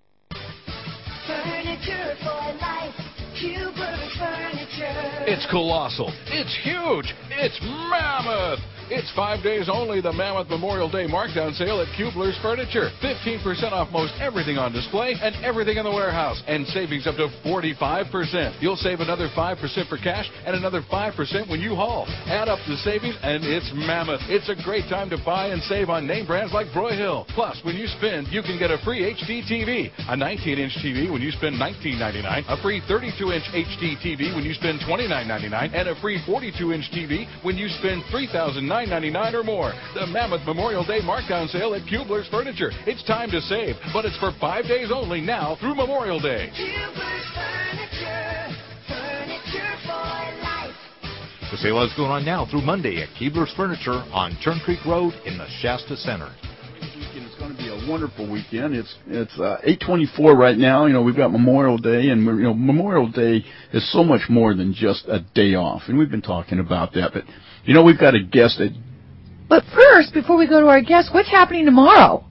Furniture for life, Kubler Furniture. It's colossal. It's huge. It's mammoth. It's 5 days only, the Mammoth Memorial Day Markdown Sale at Kubler's Furniture. 15% off most everything on display and everything in the warehouse. And savings up to 45%. You'll save another 5% for cash and another 5% when you haul. Add up the savings and it's mammoth. It's a great time to buy and save on name brands like Broyhill. Plus, when you spend, you can get a free HD TV. A 19-inch TV when you spend $19.99. A free 32-inch HD TV when you spend $29.99. And a free 42-inch TV when you spend $3,999 or more. The Mammoth Memorial Day Markdown Sale at Kubler's Furniture. It's time to save, but it's for 5 days only now through Memorial Day. Kubler's Furniture, furniture for life. The sale is going on now through Monday at Kubler's Furniture on Turn Creek Road in the Shasta Center. It's going to be a wonderful weekend. It's 8:24 right now. You know, we've got Memorial Day, and Memorial Day is so much more than just a day off, and we've been talking about that. But we've got a guest that. But first, before we go to our guest, what's happening tomorrow?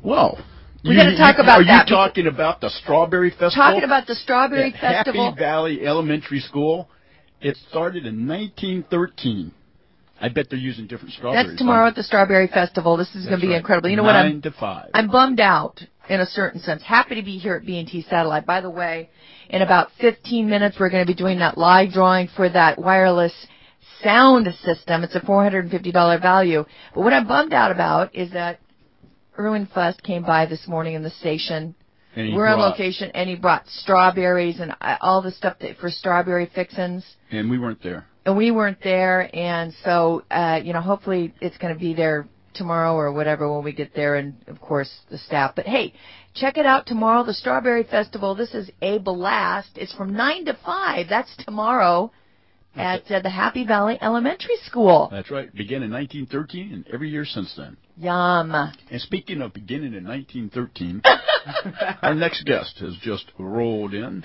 Well, we got to talk about that. Are you talking about the Strawberry Festival? Talking about the Strawberry at Festival. Happy Valley Elementary School. It started in 1913. I bet they're using different strawberries. That's tomorrow at the Strawberry Festival. This is going to be incredible. You know what? 9 to 5. I'm bummed out in a certain sense. Happy to be here at B&T Satellite. By the way, in about 15 minutes, we're going to be doing that live drawing for that wireless sound system. It's a $450 value. But what I'm bummed out about is that Erwin Fuss came by this morning in the station. We're on location, and he brought strawberries and all the stuff for strawberry fixins. And we weren't there. And we weren't there, and so, hopefully it's going to be there tomorrow or whatever when we get there, and, of course, the staff. But, hey, check it out tomorrow, the Strawberry Festival. This is a blast. It's from 9 to 5. That's tomorrow at the Happy Valley Elementary School. That's right. Began in 1913 and every year since then. Yum. And speaking of beginning in 1913, our next guest has just rolled in.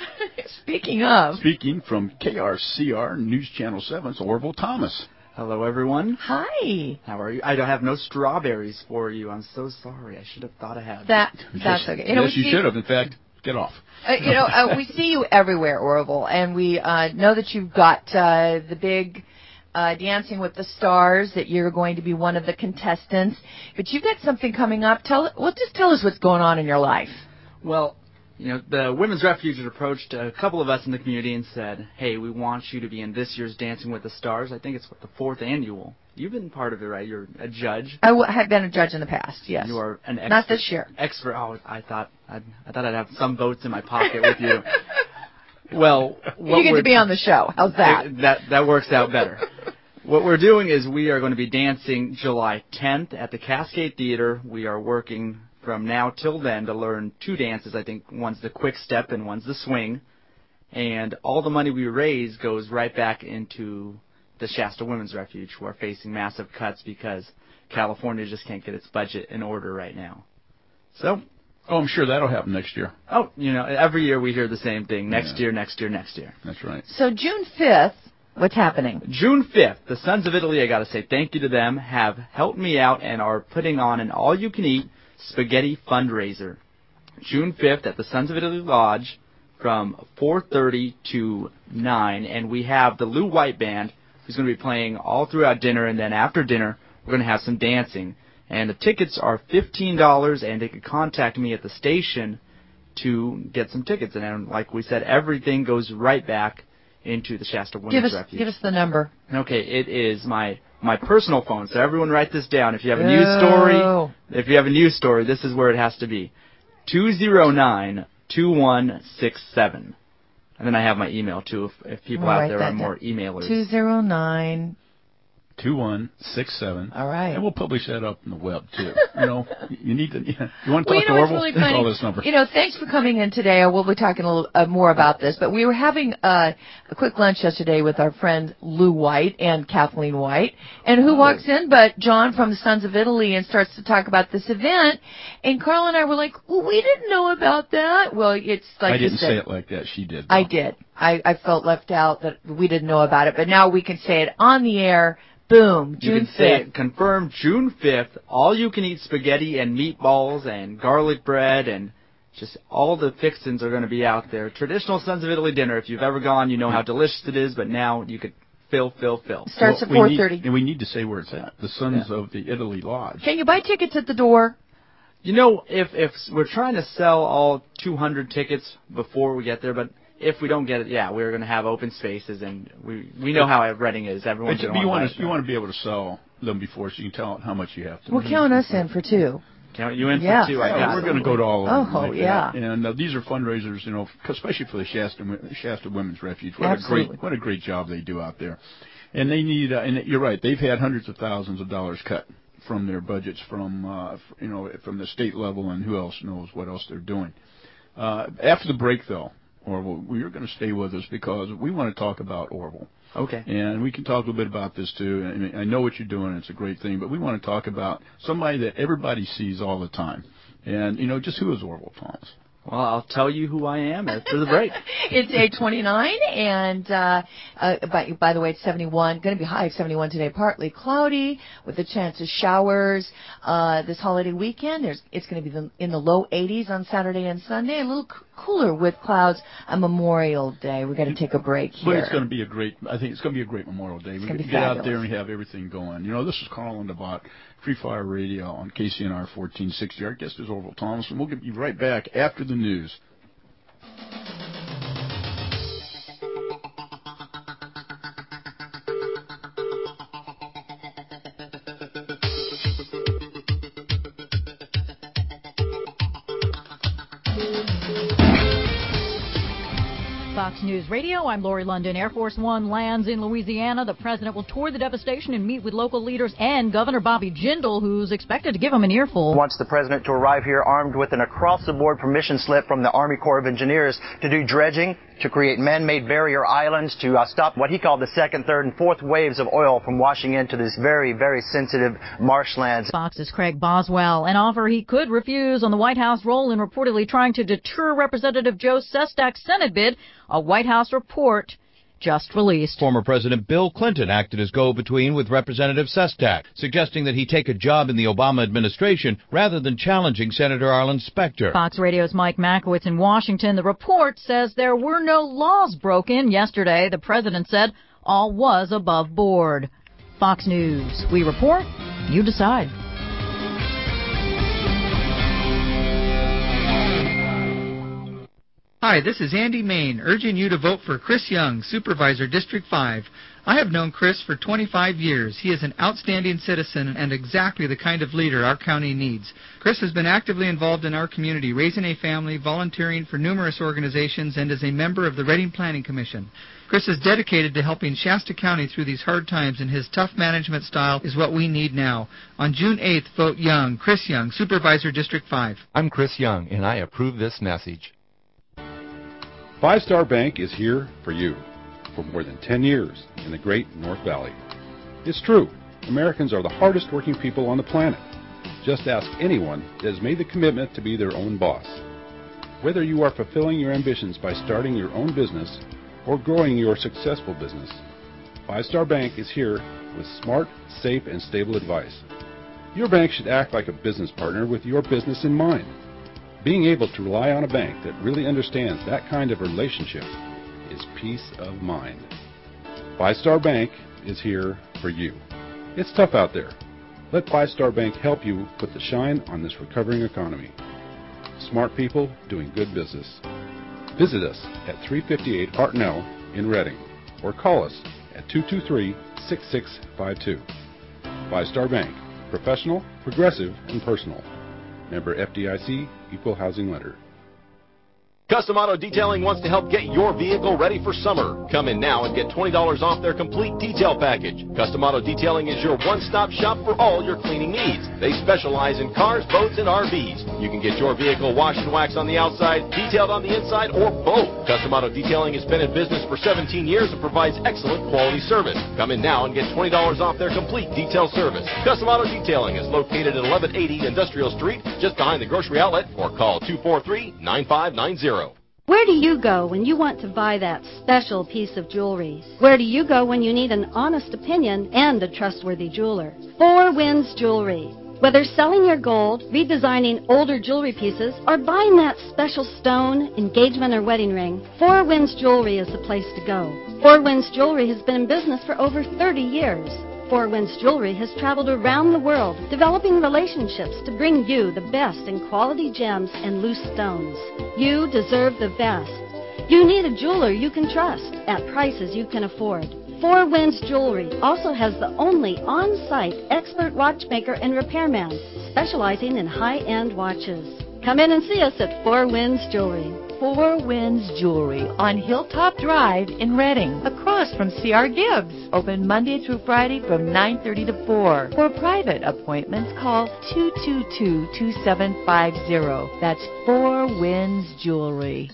Speaking from KRCR News Channel 7's Orville Thomas. Hello, everyone. Hi. How are you? I don't have no strawberries for you. I'm so sorry. I should have thought ahead. That's okay. Yes, you should have. In fact, get off. We see you everywhere, Orville, and we know that you've got the big Dancing with the Stars, that you're going to be one of the contestants. But you've got something coming up. Just tell us what's going on in your life. Well, the Women's Refuge had approached a couple of us in the community and said, hey, we want you to be in this year's Dancing with the Stars. I think it's the 4th annual. You've been part of it, right? You're a judge. I have been a judge in the past, yes. You are an expert. Not this year. Expert. Oh, I thought I'd have some votes in my pocket with you. Well, you get to be on the show. How's that? That works out better. What we're doing is we are going to be dancing July 10th at the Cascade Theater. We are working from now till then to learn 2 dances. I think one's the quick step and one's the swing. And all the money we raise goes right back into the Shasta Women's Refuge, who are facing massive cuts because California just can't get its budget in order right now. So, I'm sure that'll happen next year. Oh, every year we hear the same thing. Next year, next year, next year. That's right. So June 5th, what's happening? June 5th, the Sons of Italy, I got to say thank you to them, have helped me out and are putting on an all-you-can-eat spaghetti fundraiser. June 5th at the Sons of Italy Lodge from 4:30 to 9, and we have the Lou White Band, who's going to be playing all throughout dinner, and then after dinner, we're going to have some dancing. And the tickets are $15, and they can contact me at the station to get some tickets. And then, like we said, everything goes right back into the Shasta Women's Refuge. Give us the number. Okay, it is my personal phone, so everyone write this down. If you have a news story, this is where it has to be. 209-2167. And then I have my email, too, if people out there are more emailers. 209-2167. All right. And we'll publish that up on the web, too. You need to. You want to talk to Orville? Really funny. Call this number. Thanks for coming in today. We'll be talking a little more about this. But we were having a quick lunch yesterday with our friend Lou White and Kathleen White. And who walks in but John from the Sons of Italy and starts to talk about this event. And Carl and I were like, we didn't know about that. Well, it's like I didn't say it like that. She did. I did. I felt left out that we didn't know about it. But now we can say it on the air. Boom, June 5th. Say it, confirmed June 5th, all-you-can-eat spaghetti and meatballs and garlic bread and just all the fixins are going to be out there. Traditional Sons of Italy dinner. If you've ever gone, you know how delicious it is, but now you could fill. Starts at 4:30. And we need to say where it's at. The Sons of the Italy Lodge. Can you buy tickets at the door? If we're trying to sell all 200 tickets before we get there, but if we don't get it, we're going to have open spaces, and we know how Reading is. Everyone's going to want you want to be able to sell them before, so you can tell how much you have to. Well, count us in for 2. Count you in for 2. We're going to go to all of them. Oh, yeah. And these are fundraisers, especially for the Shasta Women's Refuge. What a great job they do out there. And they need, and you're right, they've had hundreds of thousands of dollars cut from their budgets from the state level, and who else knows what else they're doing. After the break, though, Orville, you're going to stay with us because we want to talk about Orville. Okay. And we can talk a little bit about this, too. I mean, I know what you're doing. It's a great thing. But we want to talk about somebody that everybody sees all the time. And, just who is Orville Thomas? Well, I'll tell you who I am after the break. It's 8:29, and by the way, it's 71. Going to be high of 71 today, partly cloudy with a chance of showers this holiday weekend. It's going to be in the low 80s on Saturday and Sunday, a little cooler with clouds on Memorial Day. We're going to take a break here. But it's going to be I think it's going to be a great Memorial Day. We're going to get out there and have everything going. You know, this is Carl and DeBott, Free Fire Radio on KCNR 1460. Our guest is Orville Thomas, and we'll get you right back after the news. Fox News Radio, I'm Lori London. Air Force One lands in Louisiana. The president will tour the devastation and meet with local leaders and Governor Bobby Jindal, who's expected to give him an earful. Wants the president to arrive here armed with an across-the-board permission slip from the Army Corps of Engineers to do dredging, to create man-made barrier islands, to stop what he called the second, third, and fourth waves of oil from washing into this very, very sensitive marshlands. Fox's Craig Boswell, an offer he could refuse on the White House role in reportedly trying to deter Representative Joe Sestak's Senate bid. A White House report just released. Former President Bill Clinton acted as go-between with Representative Sestak, suggesting that he take a job in the Obama administration rather than challenging Senator Arlen Specter. Fox Radio's Mike Makowitz in Washington. The report says there were no laws broken. Yesterday, the president said all was above board. Fox News. We report, you decide. Hi, this is Andy Main, urging you to vote for Chris Young, Supervisor, District 5. I have known Chris for 25 years. He is an outstanding citizen and exactly the kind of leader our county needs. Chris has been actively involved in our community, raising a family, volunteering for numerous organizations, and is a member of the Reading Planning Commission. Chris is dedicated to helping Shasta County through these hard times, and his tough management style is what we need now. On June 8th, vote Young, Chris Young, Supervisor, District 5. I'm Chris Young, and I approve this message. Five Star Bank is here for you for more than 10 years in the great North Valley. It's true, Americans are the hardest working people on the planet. Just ask anyone that has made the commitment to be their own boss. Whether you are fulfilling your ambitions by starting your own business or growing your successful business, Five Star Bank is here with smart, safe, and stable advice. Your bank should act like a business partner with your business in mind. Being able to rely on a bank that really understands that kind of relationship is peace of mind. Five Star Bank is here for you. It's tough out there. Let Five Star Bank help you put the shine on this recovering economy. Smart people doing good business. Visit us at 358 Hartnell in Reading or call us at 223-6652. Five Star Bank. Professional, progressive, and personal. Member FDIC, Equal Housing Lender. Custom Auto Detailing wants to help get your vehicle ready for summer. Come in now and get $20 off their complete detail package. Custom Auto Detailing is your one-stop shop for all your cleaning needs. They specialize in cars, boats, and RVs. You can get your vehicle washed and waxed on the outside, detailed on the inside, or both. Custom Auto Detailing has been in business for 17 years and provides excellent quality service. Come in now and get $20 off their complete detail service. Custom Auto Detailing is located at 1180 Industrial Street, just behind the grocery outlet, or call 243-9590. Where do you go when you want to buy that special piece of jewelry? Where do you go when you need an honest opinion and a trustworthy jeweler? Four Winds Jewelry. Whether selling your gold, redesigning older jewelry pieces, or buying that special stone, engagement, or wedding ring, Four Winds Jewelry is the place to go. Four Winds Jewelry has been in business for over 30 years. Four Winds Jewelry has traveled around the world, developing relationships to bring you the best in quality gems and loose stones. You deserve the best. You need a jeweler you can trust at prices you can afford. Four Winds Jewelry also has the only on-site expert watchmaker and repairman, specializing in high-end watches. Come in and see us at Four Winds Jewelry. Four Winds Jewelry on Hilltop Drive in Reading, across from C.R. Gibbs. Open Monday through Friday from 9:30 to 4. For private appointments, call 222-2750. That's Four Winds Jewelry.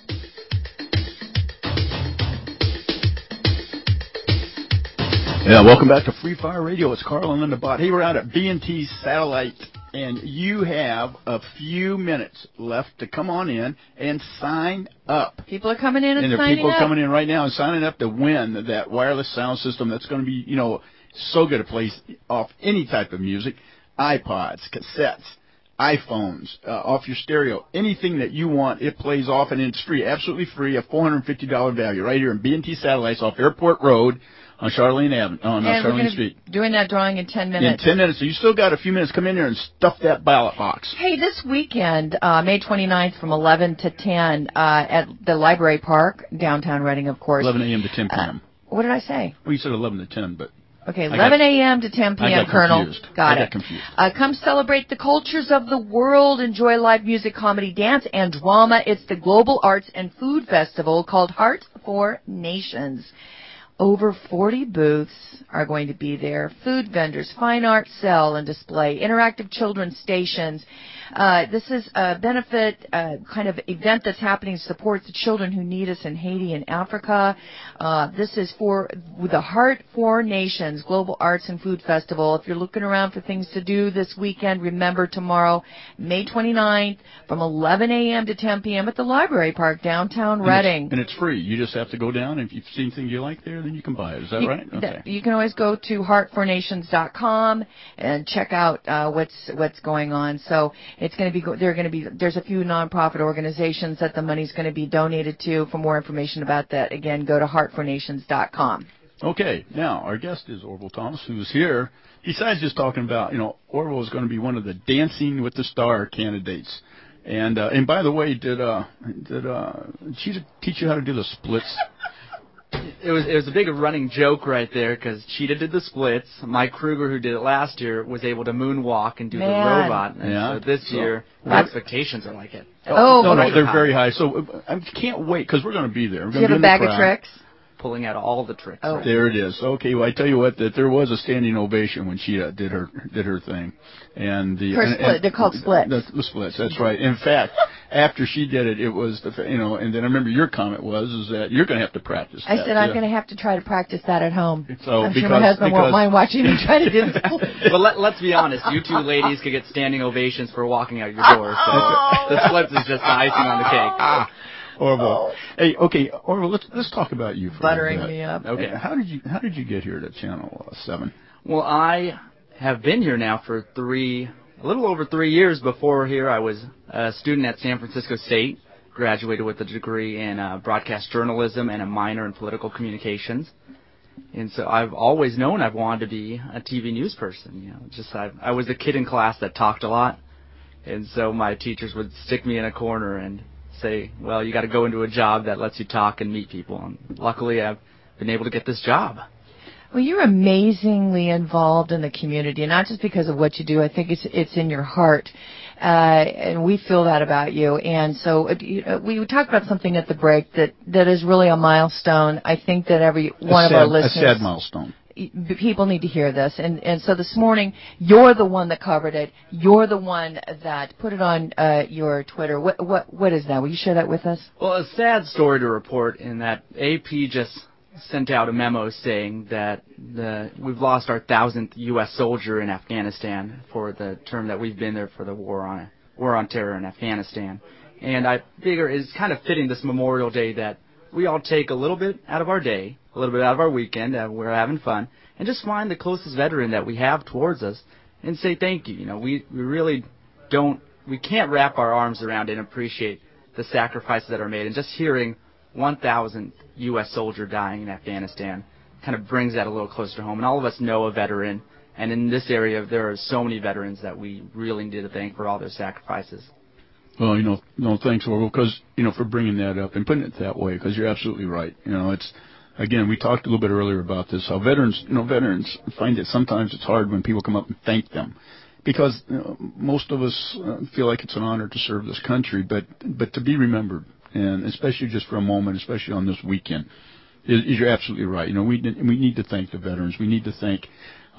Yeah, welcome back to Free Fire Radio. It's Carl and Linda Bott. Hey, we're out at B&T Satellite And you have a few minutes left to come on in and sign up. People are coming in and there are signing people up. coming in right now and signing up to win that wireless sound system that's going to be, so good to play off any type of music, iPods, cassettes, iPhones, off your stereo, anything that you want, it plays off, and it's free, absolutely free, a $450 value right here in B&T Satellites off Airport Road on Charlene Avenue, Charlene Street. Doing that drawing in 10 minutes. In 10 minutes, so you still got a few minutes. Come in there and stuff that ballot box. Hey, this weekend, May 29th from 11 to 10 at the Library Park, downtown Reading, of course. 11 a.m. to 10 p.m. What did I say? Well, you said 11 to 10, but... Okay, 11 a.m. to 10 p.m., Colonel. I Got got it. confused. Come celebrate the cultures of the world. Enjoy live music, comedy, dance, and drama. It's the Global Arts and Food Festival called Heart for Nations. Over 40 booths are going to be there. Food vendors, fine art sell and display, interactive children's stations. This is a benefit kind of event that's happening to support the children who need us in Haiti and Africa. This is for the Heart for Nations Global Arts and Food Festival. If you're looking around for things to do this weekend, remember tomorrow, May 29th, from 11 a.m. to 10 p.m. at the Library Park, downtown Reading. And it's free. You just have to go down, and if you've seen things you like there, then you can buy it. Is that right? Okay. You can always go to heartfornations.com and check out what's going on. So it's going to be there's a few nonprofit organizations that the money's going to be donated to. For more information about that, again, go to heartfornations.com. Okay, now our guest is Orville Thomas, who's here. Besides just talking about, Orville is going to be one of the Dancing with the Star candidates. And by the way, did she teach you how to do the splits? It was a big running joke right there because Cheetah did the splits. Mike Kruger, who did it last year, was able to moonwalk and do the robot. And so this year, the expectations are like it. No, they're very high. So I can't wait because we're going to be there. Do you have a bag of tricks? Pulling out all the tricks. Oh. Right. There it is. Okay, well I tell you what, that there was a standing ovation when she did her thing, and they're called splits. The splits. That's right. In fact, after she did it, it was and then I remember your comment was that you're going to have to practice. I said I'm going to have to try to practice that at home. So I'm sure my husband won't mind watching me try to do this. But let's be honest, you two ladies could get standing ovations for walking out your door. So the splits is just the icing on the cake. Orville. Hey, okay, Orville, let's talk about you for buttering a bit. me up. Okay. How did you get here to Channel 7? Well, I have been here now for a little over 3 years. Before here, I was a student at San Francisco State, graduated with a degree in broadcast journalism and a minor in political communications. And so I've always known I've wanted to be a TV news person. I was the kid in class that talked a lot, and so my teachers would stick me in a corner and say, well, you got to go into a job that lets you talk and meet people. And luckily, I've been able to get this job. Well, you're amazingly involved in the community, and not just because of what you do. I think it's in your heart, and we feel that about you. And so we talked about something at the break that is really a milestone. I think that every one of our listeners... A sad milestone. People need to hear this. And so this morning, you're the one that covered it. You're the one that put it on your Twitter. What is that? Will you share that with us? Well, a sad story to report in that AP just sent out a memo saying that we've lost our 1,000th U.S. soldier in Afghanistan for the term that we've been there for the war on terror in Afghanistan. And I figure it's kind of fitting this Memorial Day that we all take a little bit out of our day, a little bit out of our weekend, we're having fun, and just find the closest veteran that we have towards us and say thank you. We really we can't wrap our arms around and appreciate the sacrifices that are made. And just hearing 1,000th U.S. soldier dying in Afghanistan kind of brings that a little closer to home. And all of us know a veteran, and in this area there are so many veterans that we really need to thank for all their sacrifices. Well, thanks, Orville, because, for bringing that up and putting it that way, because you're absolutely right. It's, again, we talked a little bit earlier about this, how veterans find that sometimes it's hard when people come up and thank them, because most of us feel like it's an honor to serve this country, but to be remembered, and especially just for a moment, especially on this weekend, you're absolutely right. We need to thank the veterans. We need to thank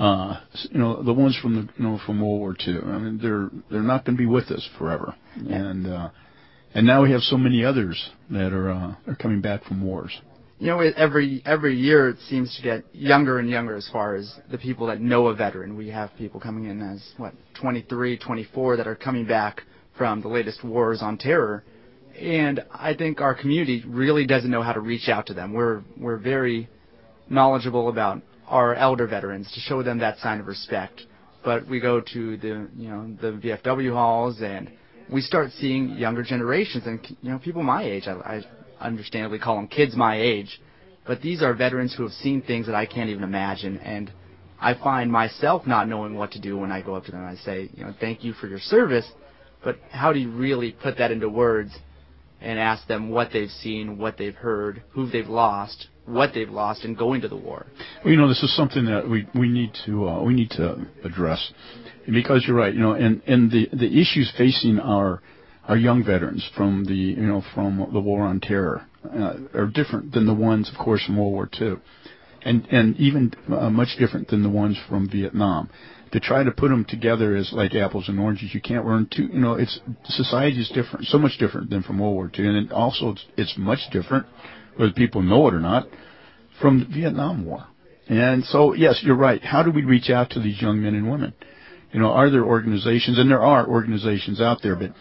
the ones from from World War II. I mean, they're not going to be with us forever, and now we have so many others that are coming back from wars. every year it seems to get younger and younger as far as the people that know a veteran. We have people coming in as 23, 24 that are coming back from the latest wars on terror, and I think our community really doesn't know how to reach out to them. We're very knowledgeable about our elder veterans to show them that sign of respect, but we go to the VFW halls and we start seeing younger generations and people my age. I understandably call them kids my age, but these are veterans who have seen things that I can't even imagine, and I find myself not knowing what to do when I go up to them and I say, thank you for your service, but how do you really put that into words and ask them what they've seen, what they've heard, who they've lost, what they've lost in going to the war? Well, this is something that we need to address, because you're right, and the issues facing our young veterans from the war on terror are different than the ones, of course, from World War II, and even much different than the ones from Vietnam. To try to put them together as like apples and oranges, you can't learn two. Society is different, so much different than from World War II, and also it's much different, whether people know it or not, from the Vietnam War. And so, yes, you're right. How do we reach out to these young men and women? Are there organizations, and there are organizations out there, but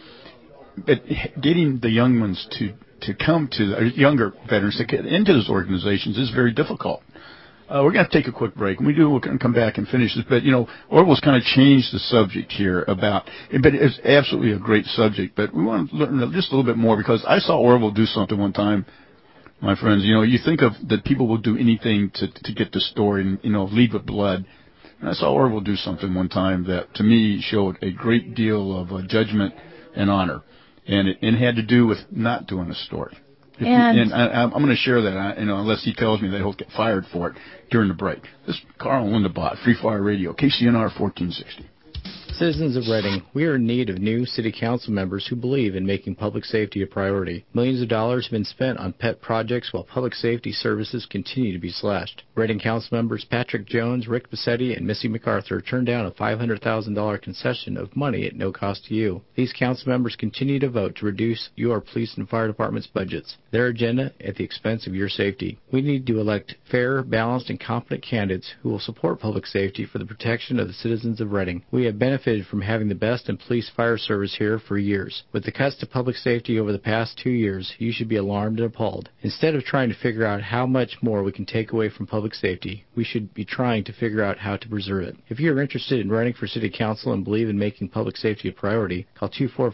getting the young ones to come to younger veterans to get into those organizations is very difficult. We're going to take a quick break. When we do, we're going to come back and finish this. But, Orville's kind of changed the subject here but it's absolutely a great subject. But we want to learn just a little bit more, because I saw Orville do something one time, my friends. You think of that people will do anything to get the story and, lead with blood. And I saw Orville do something one time that, to me, showed a great deal of judgment and honor. And it had to do with not doing a story. And I'm going to share that, unless he tells me that he'll get fired for it during the break. This is Carl Lindebott, Free Fire Radio, KCNR 1460. Citizens of Reading, we are in need of new city council members who believe in making public safety a priority. Millions of dollars have been spent on pet projects while public safety services continue to be slashed. Reading council members Patrick Jones, Rick Bassetti, and Missy MacArthur turned down a $500,000 concession of money at no cost to you. These council members continue to vote to reduce your police and fire department's budgets, their agenda at the expense of your safety. We need to elect fair, balanced, and competent candidates who will support public safety for the protection of the citizens of Reading. We have benefited from having the best in police fire service here for years. With the cuts to public safety over the past 2 years, you should be alarmed and appalled. Instead of trying to figure out how much more we can take away from public safety, we should be trying to figure out how to preserve it. If you are interested in running for city council and believe in making public safety a priority, call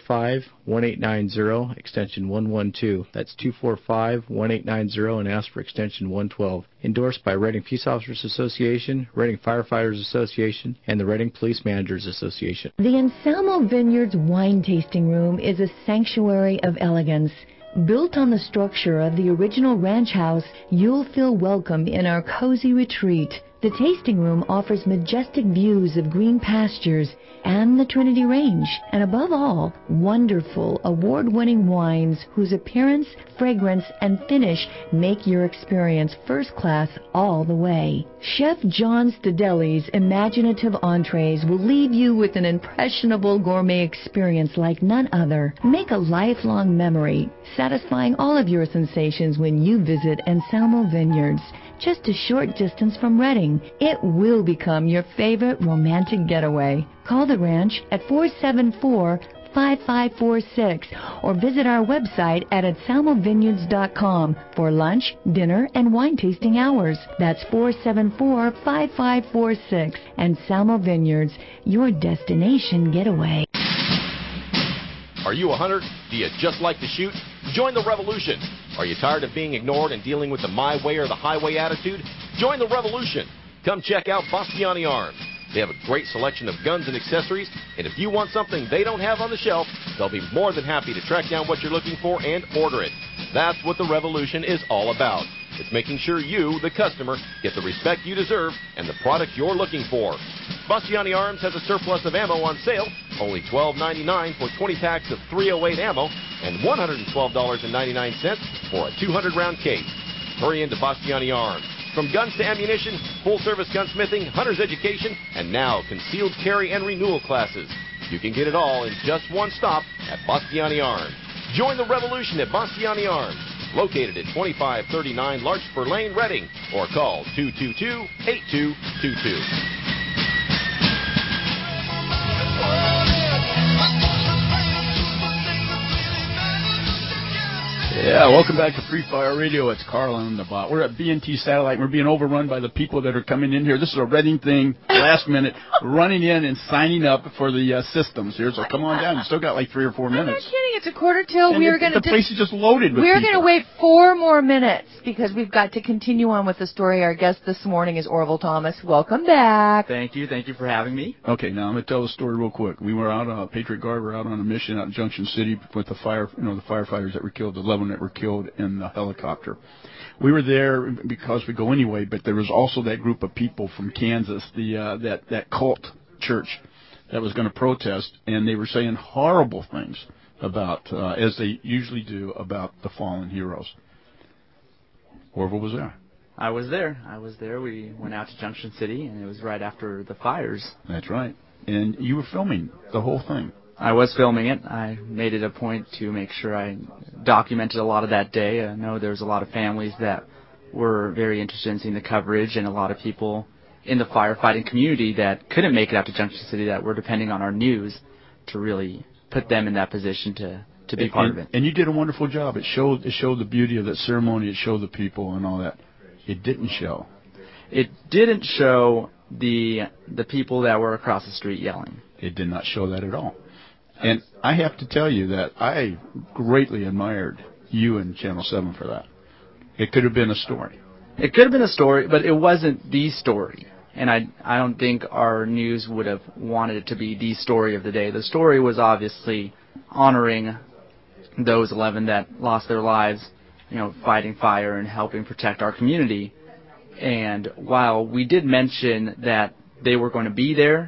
245-1890, extension 112. That's 245-1890, and ask for extension 112. Endorsed by Reading Peace Officers Association, Reading Firefighters Association, and the Reading Police Managers Association. The Anselmo Vineyards Wine Tasting Room is a sanctuary of elegance. Built on the structure of the original ranch house, you'll feel welcome in our cozy retreat. The tasting room offers majestic views of green pastures and the Trinity Range, and above all, wonderful award-winning wines whose appearance, fragrance, and finish make your experience first class all the way. Chef John Stadelli's imaginative entrees will leave you with an impressionable gourmet experience like none other. Make a lifelong memory, satisfying all of your sensations when you visit Anselmo Vineyards, just a short distance from Reading. It will become your favorite romantic getaway. Call the ranch at 474-5546 or visit our website at anselmovineyards.com for lunch, dinner, and wine tasting hours. That's 474-5546. Anselmo Vineyards, your destination getaway. Are you a hunter? Do you just like to shoot? Join the revolution. Are you tired of being ignored and dealing with the my way or the highway attitude? Join the revolution. Come check out Bastiani Arms. They have a great selection of guns and accessories, and if you want something they don't have on the shelf, they'll be more than happy to track down what you're looking for and order it. That's what the revolution is all about. It's making sure you, the customer, get the respect you deserve and the product you're looking for. Bastiani Arms has a surplus of ammo on sale, only $12.99 for 20 packs of .308 ammo and $112.99 for a 200-round case. Hurry into Bastiani Arms. From guns to ammunition, full-service gunsmithing, hunter's education, and now concealed carry and renewal classes. You can get it all in just one stop at Bastiani Arms. Join the revolution at Bastiani Arms. located at 2539 Larkspur Lane, Reading, or call 222-8222. Yeah, welcome back to Free Fire Radio. It's Carl and the Bot. We're at B&T Satellite. We're being overrun by the people that are coming in here. This is a Reading thing, last minute, running in and signing up for the systems here. So come on down. You still got like 3 or 4 minutes. I'm not kidding. It's a quarter till. And the place is just loaded with We're people. going to wait 4 more minutes because we've got to continue on with the story. Our guest this morning is Orville Thomas. Welcome back. Thank you for having me. Okay, now I'm going to tell the story real quick. We were out, Patriot Guard were out on a mission out in Junction City with the the firefighters that were killed, the 11 that were killed in the helicopter. We were there because we go anyway, but there was also that group of people from Kansas, that cult church that was going to protest, and they were saying horrible things about, as they usually do, about the fallen heroes. Orville was there. I was there. We went out to Junction City, and it was right after the fires. That's right. And you were filming the whole thing. I was filming it. I made it a point to make sure I documented a lot of that day. I know there's a lot of families that were very interested in seeing the coverage, and a lot of people in the firefighting community that couldn't make it out to Junction City that were depending on our news to really put them in that position to be part of it. And you did a wonderful job. It showed the beauty of that ceremony. It showed the people and all that. It didn't show. It didn't show the people that were across the street yelling. It did not show that at all. And I have to tell you that I greatly admired you and Channel 7 for that. It could have been a story. It could have been a story, but it wasn't the story. And I don't think our news would have wanted it to be the story of the day. The story was obviously honoring those 11 that lost their lives, fighting fire and helping protect our community. And while we did mention that they were going to be there,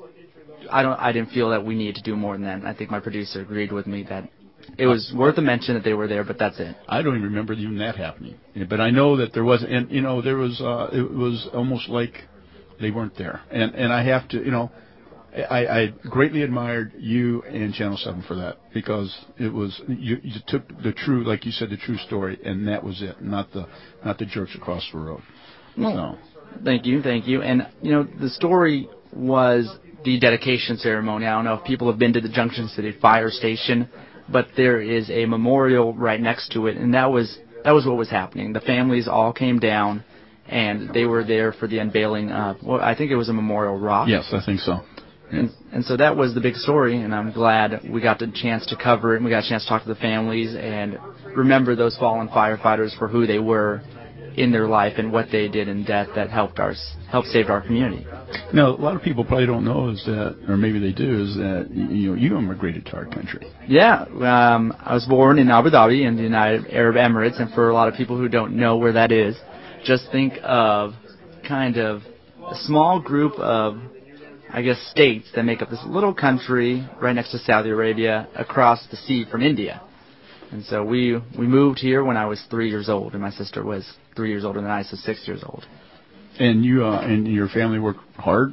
I didn't feel that we needed to do more than that. I think my producer agreed with me that it was worth a mention that they were there, but that's it. I don't even remember even that happening. But I know that there was, and there was, it was almost like they weren't there. And I have to, I greatly admired you and Channel 7 for that, because it was, you took the true, like you said, the true story, and that was it, not the jerks across the road. Well, thank you. And, the story was the dedication ceremony. I don't know if people have been to the Junction City Fire Station, but there is a memorial right next to it, and that was what was happening. The families all came down, and they were there for the unveiling of, I think it was a memorial rock. Yes, I think so. And so that was the big story, and I'm glad we got the chance to cover it, and we got a chance to talk to the families and remember those fallen firefighters for who they were in their life and what they did in death that helped save our community. Now, a lot of people probably don't know is that, or maybe they do, is that you immigrated to our country. Yeah, I was born in Abu Dhabi in the United Arab Emirates, and for a lot of people who don't know where that is, just think of kind of a small group of, states that make up this little country right next to Saudi Arabia across the sea from India. And so we moved here when I was 3 years old, and my sister was 3 years older than I, so 6 years old. And you and your family worked hard,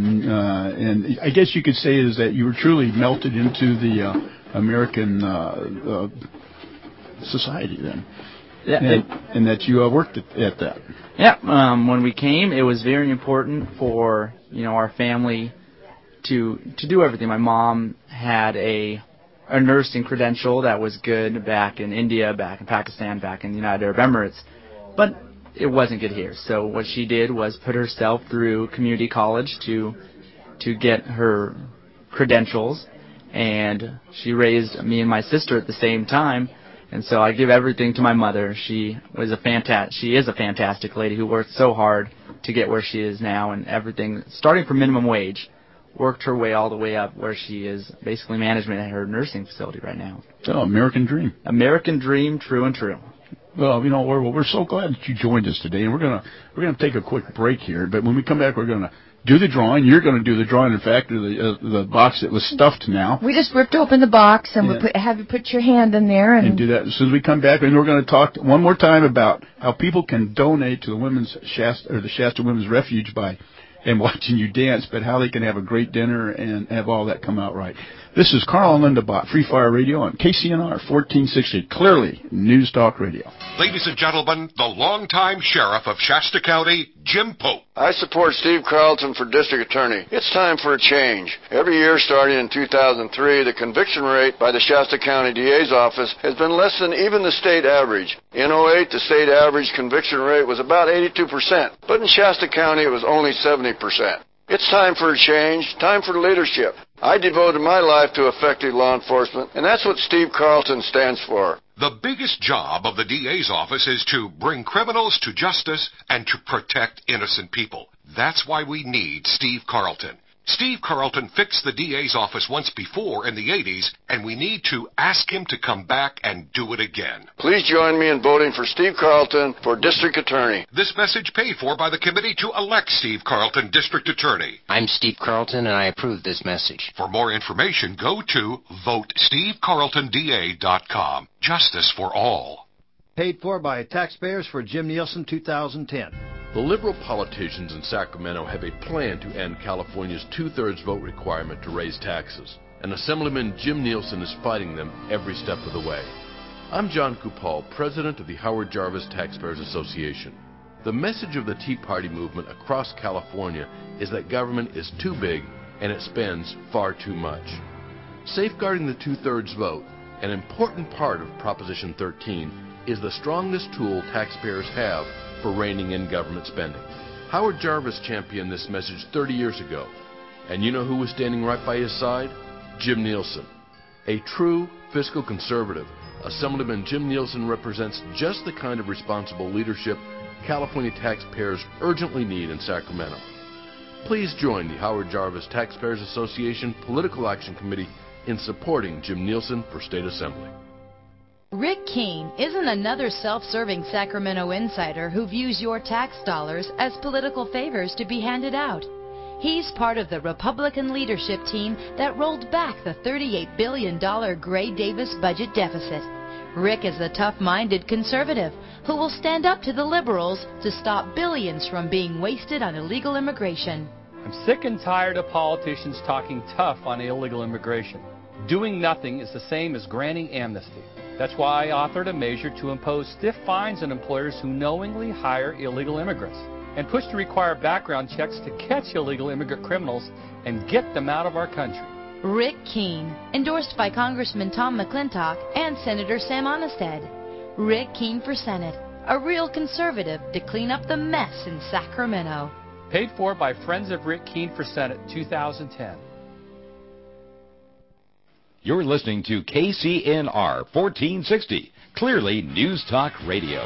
and I guess you could say is that you were truly melted into the American society then. Yeah, and that you worked at that. Yeah, when we came, it was very important for our family to do everything. My mom had a nursing credential that was good back in India, back in Pakistan, back in the United Arab Emirates, but it wasn't good here. So what she did was put herself through community college to get her credentials, and she raised me and my sister at the same time. And so I give everything to my mother. She is a fantastic lady who worked so hard to get where she is now, and everything, starting from minimum wage, worked her way all the way up where she is basically management at her nursing facility right now. Oh, American dream. American dream, true and true. Well, Orville, we're so glad that you joined us today, and we're gonna take a quick break here. But when we come back, we're gonna do the drawing. You're going to do the drawing. In fact, the box that was stuffed now. We just ripped open the box and we have you put your hand in there and do that as soon as we come back. And we're going to talk one more time about how people can donate to the Shasta Women's Refuge by and watching you dance, but how they can have a great dinner and have all that come out right. This is Carl and Linda Bott, Free Fire Radio on KCNR 1460, clearly News Talk Radio. Ladies and gentlemen, the longtime sheriff of Shasta County, Jim Pope. I support Steve Carlton for district attorney. It's time for a change. Every year starting in 2003, the conviction rate by the Shasta County DA's office has been less than even the state average. In 2008, the state average conviction rate was about 82%, but in Shasta County it was only 70%. It's time for a change, time for leadership. I devoted my life to effective law enforcement, and that's what Steve Carlton stands for. The biggest job of the DA's office is to bring criminals to justice and to protect innocent people. That's why we need Steve Carlton. Steve Carlton fixed the DA's office once before in the 80s, and we need to ask him to come back and do it again. Please join me in voting for Steve Carlton for district attorney. This message paid for by the committee to elect Steve Carlton district attorney. I'm Steve Carlton, and I approve this message. For more information, go to VoteSteveCarltonDA.com. Justice for all. Paid for by taxpayers for Jim Nielsen 2010. The liberal politicians in Sacramento have a plan to end California's two-thirds vote requirement to raise taxes, and Assemblyman Jim Nielsen is fighting them every step of the way. I'm John Kupal, president of the Howard Jarvis Taxpayers Association. The message of the Tea Party movement across California is that government is too big and it spends far too much. Safeguarding the two-thirds vote, an important part of Proposition 13, is the strongest tool taxpayers have for reining in government spending. Howard Jarvis championed this message 30 years ago. And you know who was standing right by his side? Jim Nielsen. A true fiscal conservative, Assemblyman Jim Nielsen represents just the kind of responsible leadership California taxpayers urgently need in Sacramento. Please join the Howard Jarvis Taxpayers Association Political Action Committee in supporting Jim Nielsen for State Assembly. Rick Keene isn't another self-serving Sacramento insider who views your tax dollars as political favors to be handed out. He's part of the Republican leadership team that rolled back the $38 billion Gray Davis budget deficit. Rick is a tough-minded conservative who will stand up to the liberals to stop billions from being wasted on illegal immigration. I'm sick and tired of politicians talking tough on illegal immigration. Doing nothing is the same as granting amnesty. That's why I authored a measure to impose stiff fines on employers who knowingly hire illegal immigrants and push to require background checks to catch illegal immigrant criminals and get them out of our country. Rick Keene, endorsed by Congressman Tom McClintock and Senator Sam Onnested. Rick Keene for Senate, a real conservative to clean up the mess in Sacramento. Paid for by Friends of Rick Keene for Senate 2010. You're listening to KCNR 1460, clearly News Talk Radio.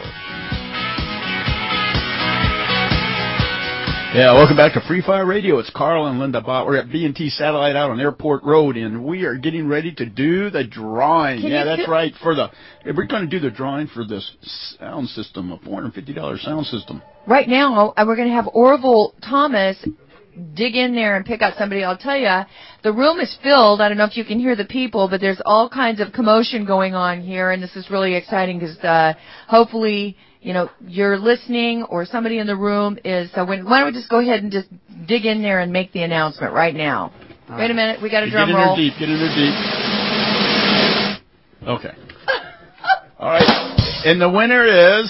Yeah, welcome back to Free Fire Radio. It's Carl and Linda Bott. We're at B&T Satellite out on Airport Road, and we are getting ready to do the drawing. Yeah, that's right. We're going to do the drawing for this sound system, a $450 sound system. Right now, we're going to have Orville Thomas dig in there and pick out somebody. I'll tell you, the room is filled. I don't know if you can hear the people, but there's all kinds of commotion going on here, and this is really exciting because hopefully, you know, you're listening or somebody in the room is. So why don't we just go ahead and just dig in there and make the announcement right now? All Wait a minute, we got a drum roll. Get in there deep. Okay. All right, and the winner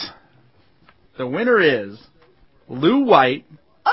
is Lou White.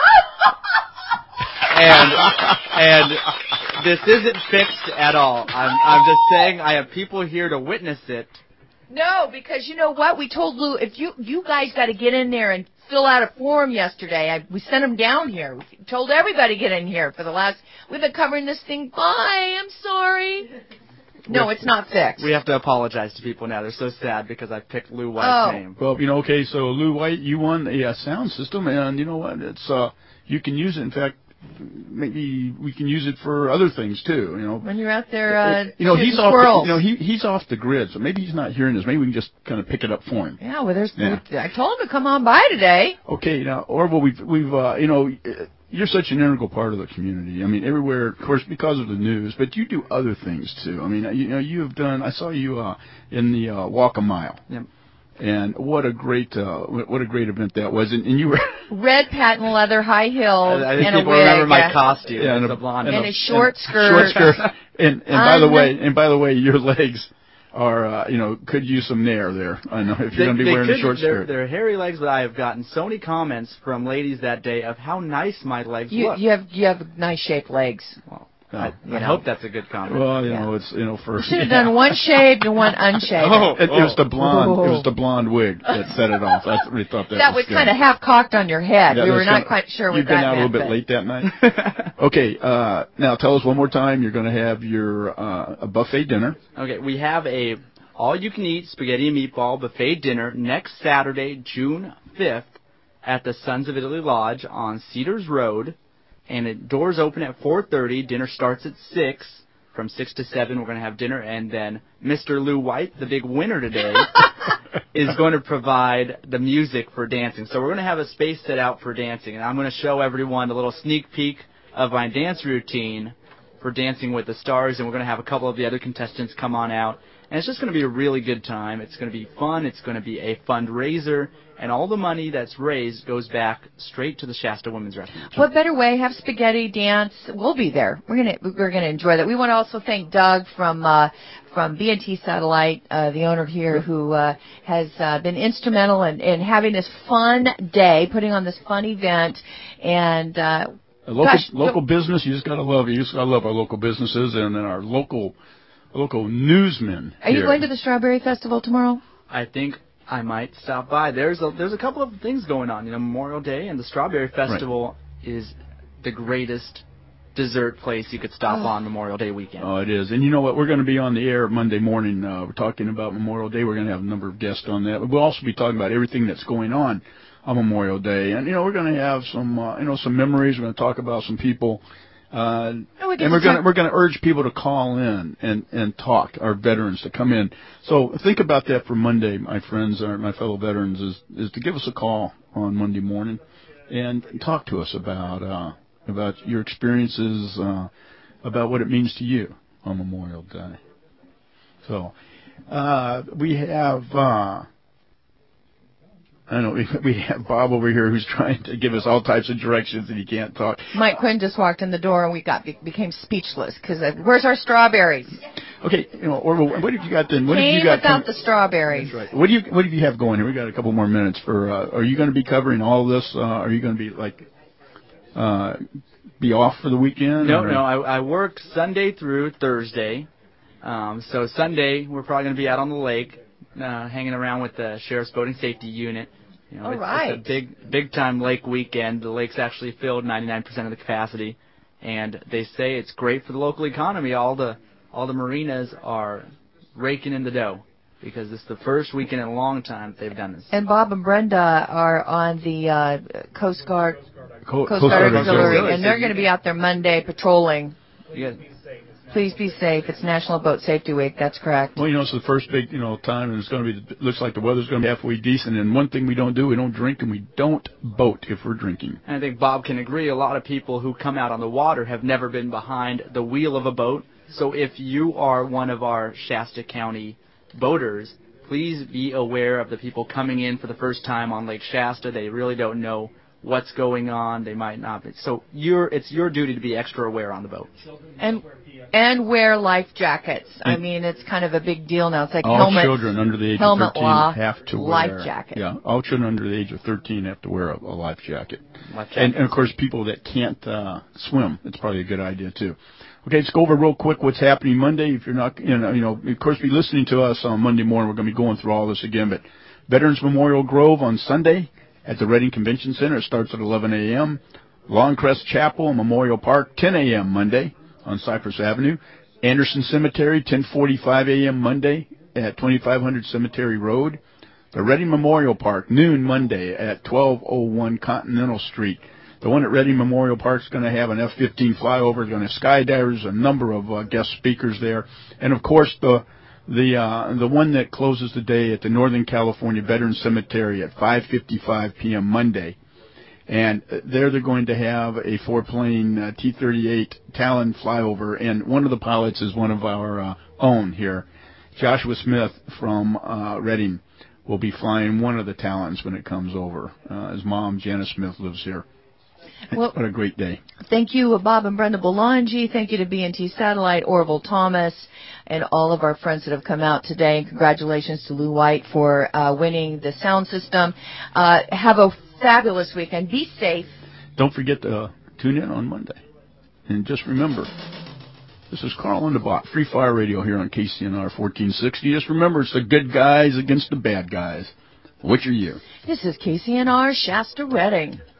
And this isn't fixed at all. I'm just saying I have people here to witness it. No, because you know what? We told Lou, if you guys got to get in there and fill out a form yesterday. We sent them down here. We told everybody to get in here for the last. We've been covering this thing. Bye. I'm sorry. No, it's not fixed. We have to apologize to people now. They're so sad because I picked Lou White's name. Well, you know, okay, so Lou White, you won a sound system, and you know what? It's you can use it. In fact, maybe we can use it for other things too. You know, when you're out there, he's squirrels. off. He's off the grid, so maybe he's not hearing this. Maybe we can just kind of pick it up for him. Yeah, well, I told him to come on by today. Okay, now Orville, we've you're such an integral part of the community. I mean, everywhere, of course, because of the news, but you do other things too. I mean, you have done. I saw you in the Walk a Mile. Yep. And what a great event that was. And you were red patent leather high heels I think and a people wig. remember my costume. Yeah, It's a blonde. And a short skirt. And by the way, your legs are could use some nair there. I know if you're going to be wearing a short skirt. They're hairy legs, but I have gotten so many comments from ladies that day of how nice my legs look. You have nice shaped legs. Well, Oh. I hope that's a good comment. Well, it's for. You should have done one shaved and one unshaved. It was the blonde. It was the blonde wig that set it off. I really thought that was kind of half cocked on your head. Yeah, we were not quite sure what that meant. You've been out a little bit late that night. Okay, now tell us one more time. You're going to have your a buffet dinner. Okay, we have a all-you-can-eat spaghetti and meatball buffet dinner next Saturday, June 5th, at the Sons of Italy Lodge on Cedars Road. And doors open at 4:30. Dinner starts at 6. From 6 to 7, we're going to have dinner. And then Mr. Lou White, the big winner today, is going to provide the music for dancing. So we're going to have a space set out for dancing. And I'm going to show everyone a little sneak peek of my dance routine for Dancing with the Stars. And we're going to have a couple of the other contestants come on out. And it's just going to be a really good time. It's going to be fun. It's going to be a fundraiser. And all the money that's raised goes back straight to the Shasta Women's Refuge. What better way? Have spaghetti, dance. We'll be there. We're gonna enjoy that. We want to also thank Doug from B&T Satellite, the owner here, who has been instrumental in having this fun day, putting on this fun event, and local business. You just gotta love it. You just gotta love our local businesses and our local newsmen. Are you going to the Strawberry Festival tomorrow? I think I might stop by. There's a couple of things going on. Memorial Day and the Strawberry Festival is the greatest dessert place you could stop on Memorial Day weekend. Oh, it is. And you know what? We're going to be on the air Monday morning. We're talking about Memorial Day. We're going to have a number of guests on that. We'll also be talking about everything that's going on Memorial Day. And, we're going to have some memories. We're going to talk about some people. And we're going to urge people to call in and talk, our veterans to come in. So think about that for Monday, my friends, or my fellow veterans, is to give us a call on Monday morning and talk to us about your experiences, about what it means to you on Memorial Day. So we have. I know we have Bob over here who's trying to give us all types of directions and he can't talk. Mike Quinn just walked in the door and we became speechless because where's our strawberries? Okay, what have you got then? What have you got without the strawberries? That's right. What do you have going here? We got a couple more minutes for. Are you going to be covering all of this? Are you going to be be off for the weekend? No. I work Sunday through Thursday. So Sunday we're probably going to be out on the lake. Hanging around with the Sheriff's Boating Safety Unit. It's a big time lake weekend. The lake's actually filled 99% of the capacity, and they say it's great for the local economy. All the marinas are raking in the dough because this is the first weekend in a long time they've done this. And Bob and Brenda are on the Coast Guard Auxiliary, and they're going to be out there Monday patrolling. Please be safe. It's National Boat Safety Week. That's correct. Well, it's the first big, time, and it's going to be. Looks like the weather's going to be halfway decent. And one thing we don't do, we don't drink, and we don't boat if we're drinking. And I think Bob can agree. A lot of people who come out on the water have never been behind the wheel of a boat. So if you are one of our Shasta County boaters, please be aware of the people coming in for the first time on Lake Shasta. They really don't know what's going on. They might not be. So it's your duty to be extra aware on the boat. And wear life jackets. I mean, it's kind of a big deal now. It's like all children under the age of 13 have to wear life jacket. Yeah, all children under the age of 13 have to wear a life jacket. And of course, people that can't swim, it's probably a good idea too. Okay, let's go over real quick what's happening Monday. If you're not, of course, be listening to us on Monday morning. We're going to be going through all this again. But Veterans Memorial Grove on Sunday at the Reading Convention Center. It starts at 11 a.m. Longcrest Chapel and Memorial Park, 10 a.m. Monday on Cypress Avenue. Anderson Cemetery, 10:45 a.m. Monday at 2500 Cemetery Road. The Reading Memorial Park, noon Monday at 1201 Continental Street. The one at Reading Memorial Park is going to have an F-15 flyover. It's going to have skydivers, a number of guest speakers there, and of course the one that closes the day at the Northern California Veterans Cemetery at 5:55 p.m. Monday. And there they're going to have a 4-plane T-38 Talon flyover, and one of the pilots is one of our own here, Joshua Smith from Reading. will be flying one of the Talons when it comes over. His mom, Janice Smith, lives here. Well, what a great day. Thank you, Bob and Brenda Belangi. Thank you to B&T Satellite, Orville Thomas, and all of our friends that have come out today. And congratulations to Lou White for winning the sound system. Have a fabulous weekend. Be safe. Don't forget to tune in on Monday. And just remember, this is Carl Underbot, Free Fire Radio here on KCNR 1460. Just remember, it's the good guys against the bad guys. Which are you? This is KCNR Shasta Redding.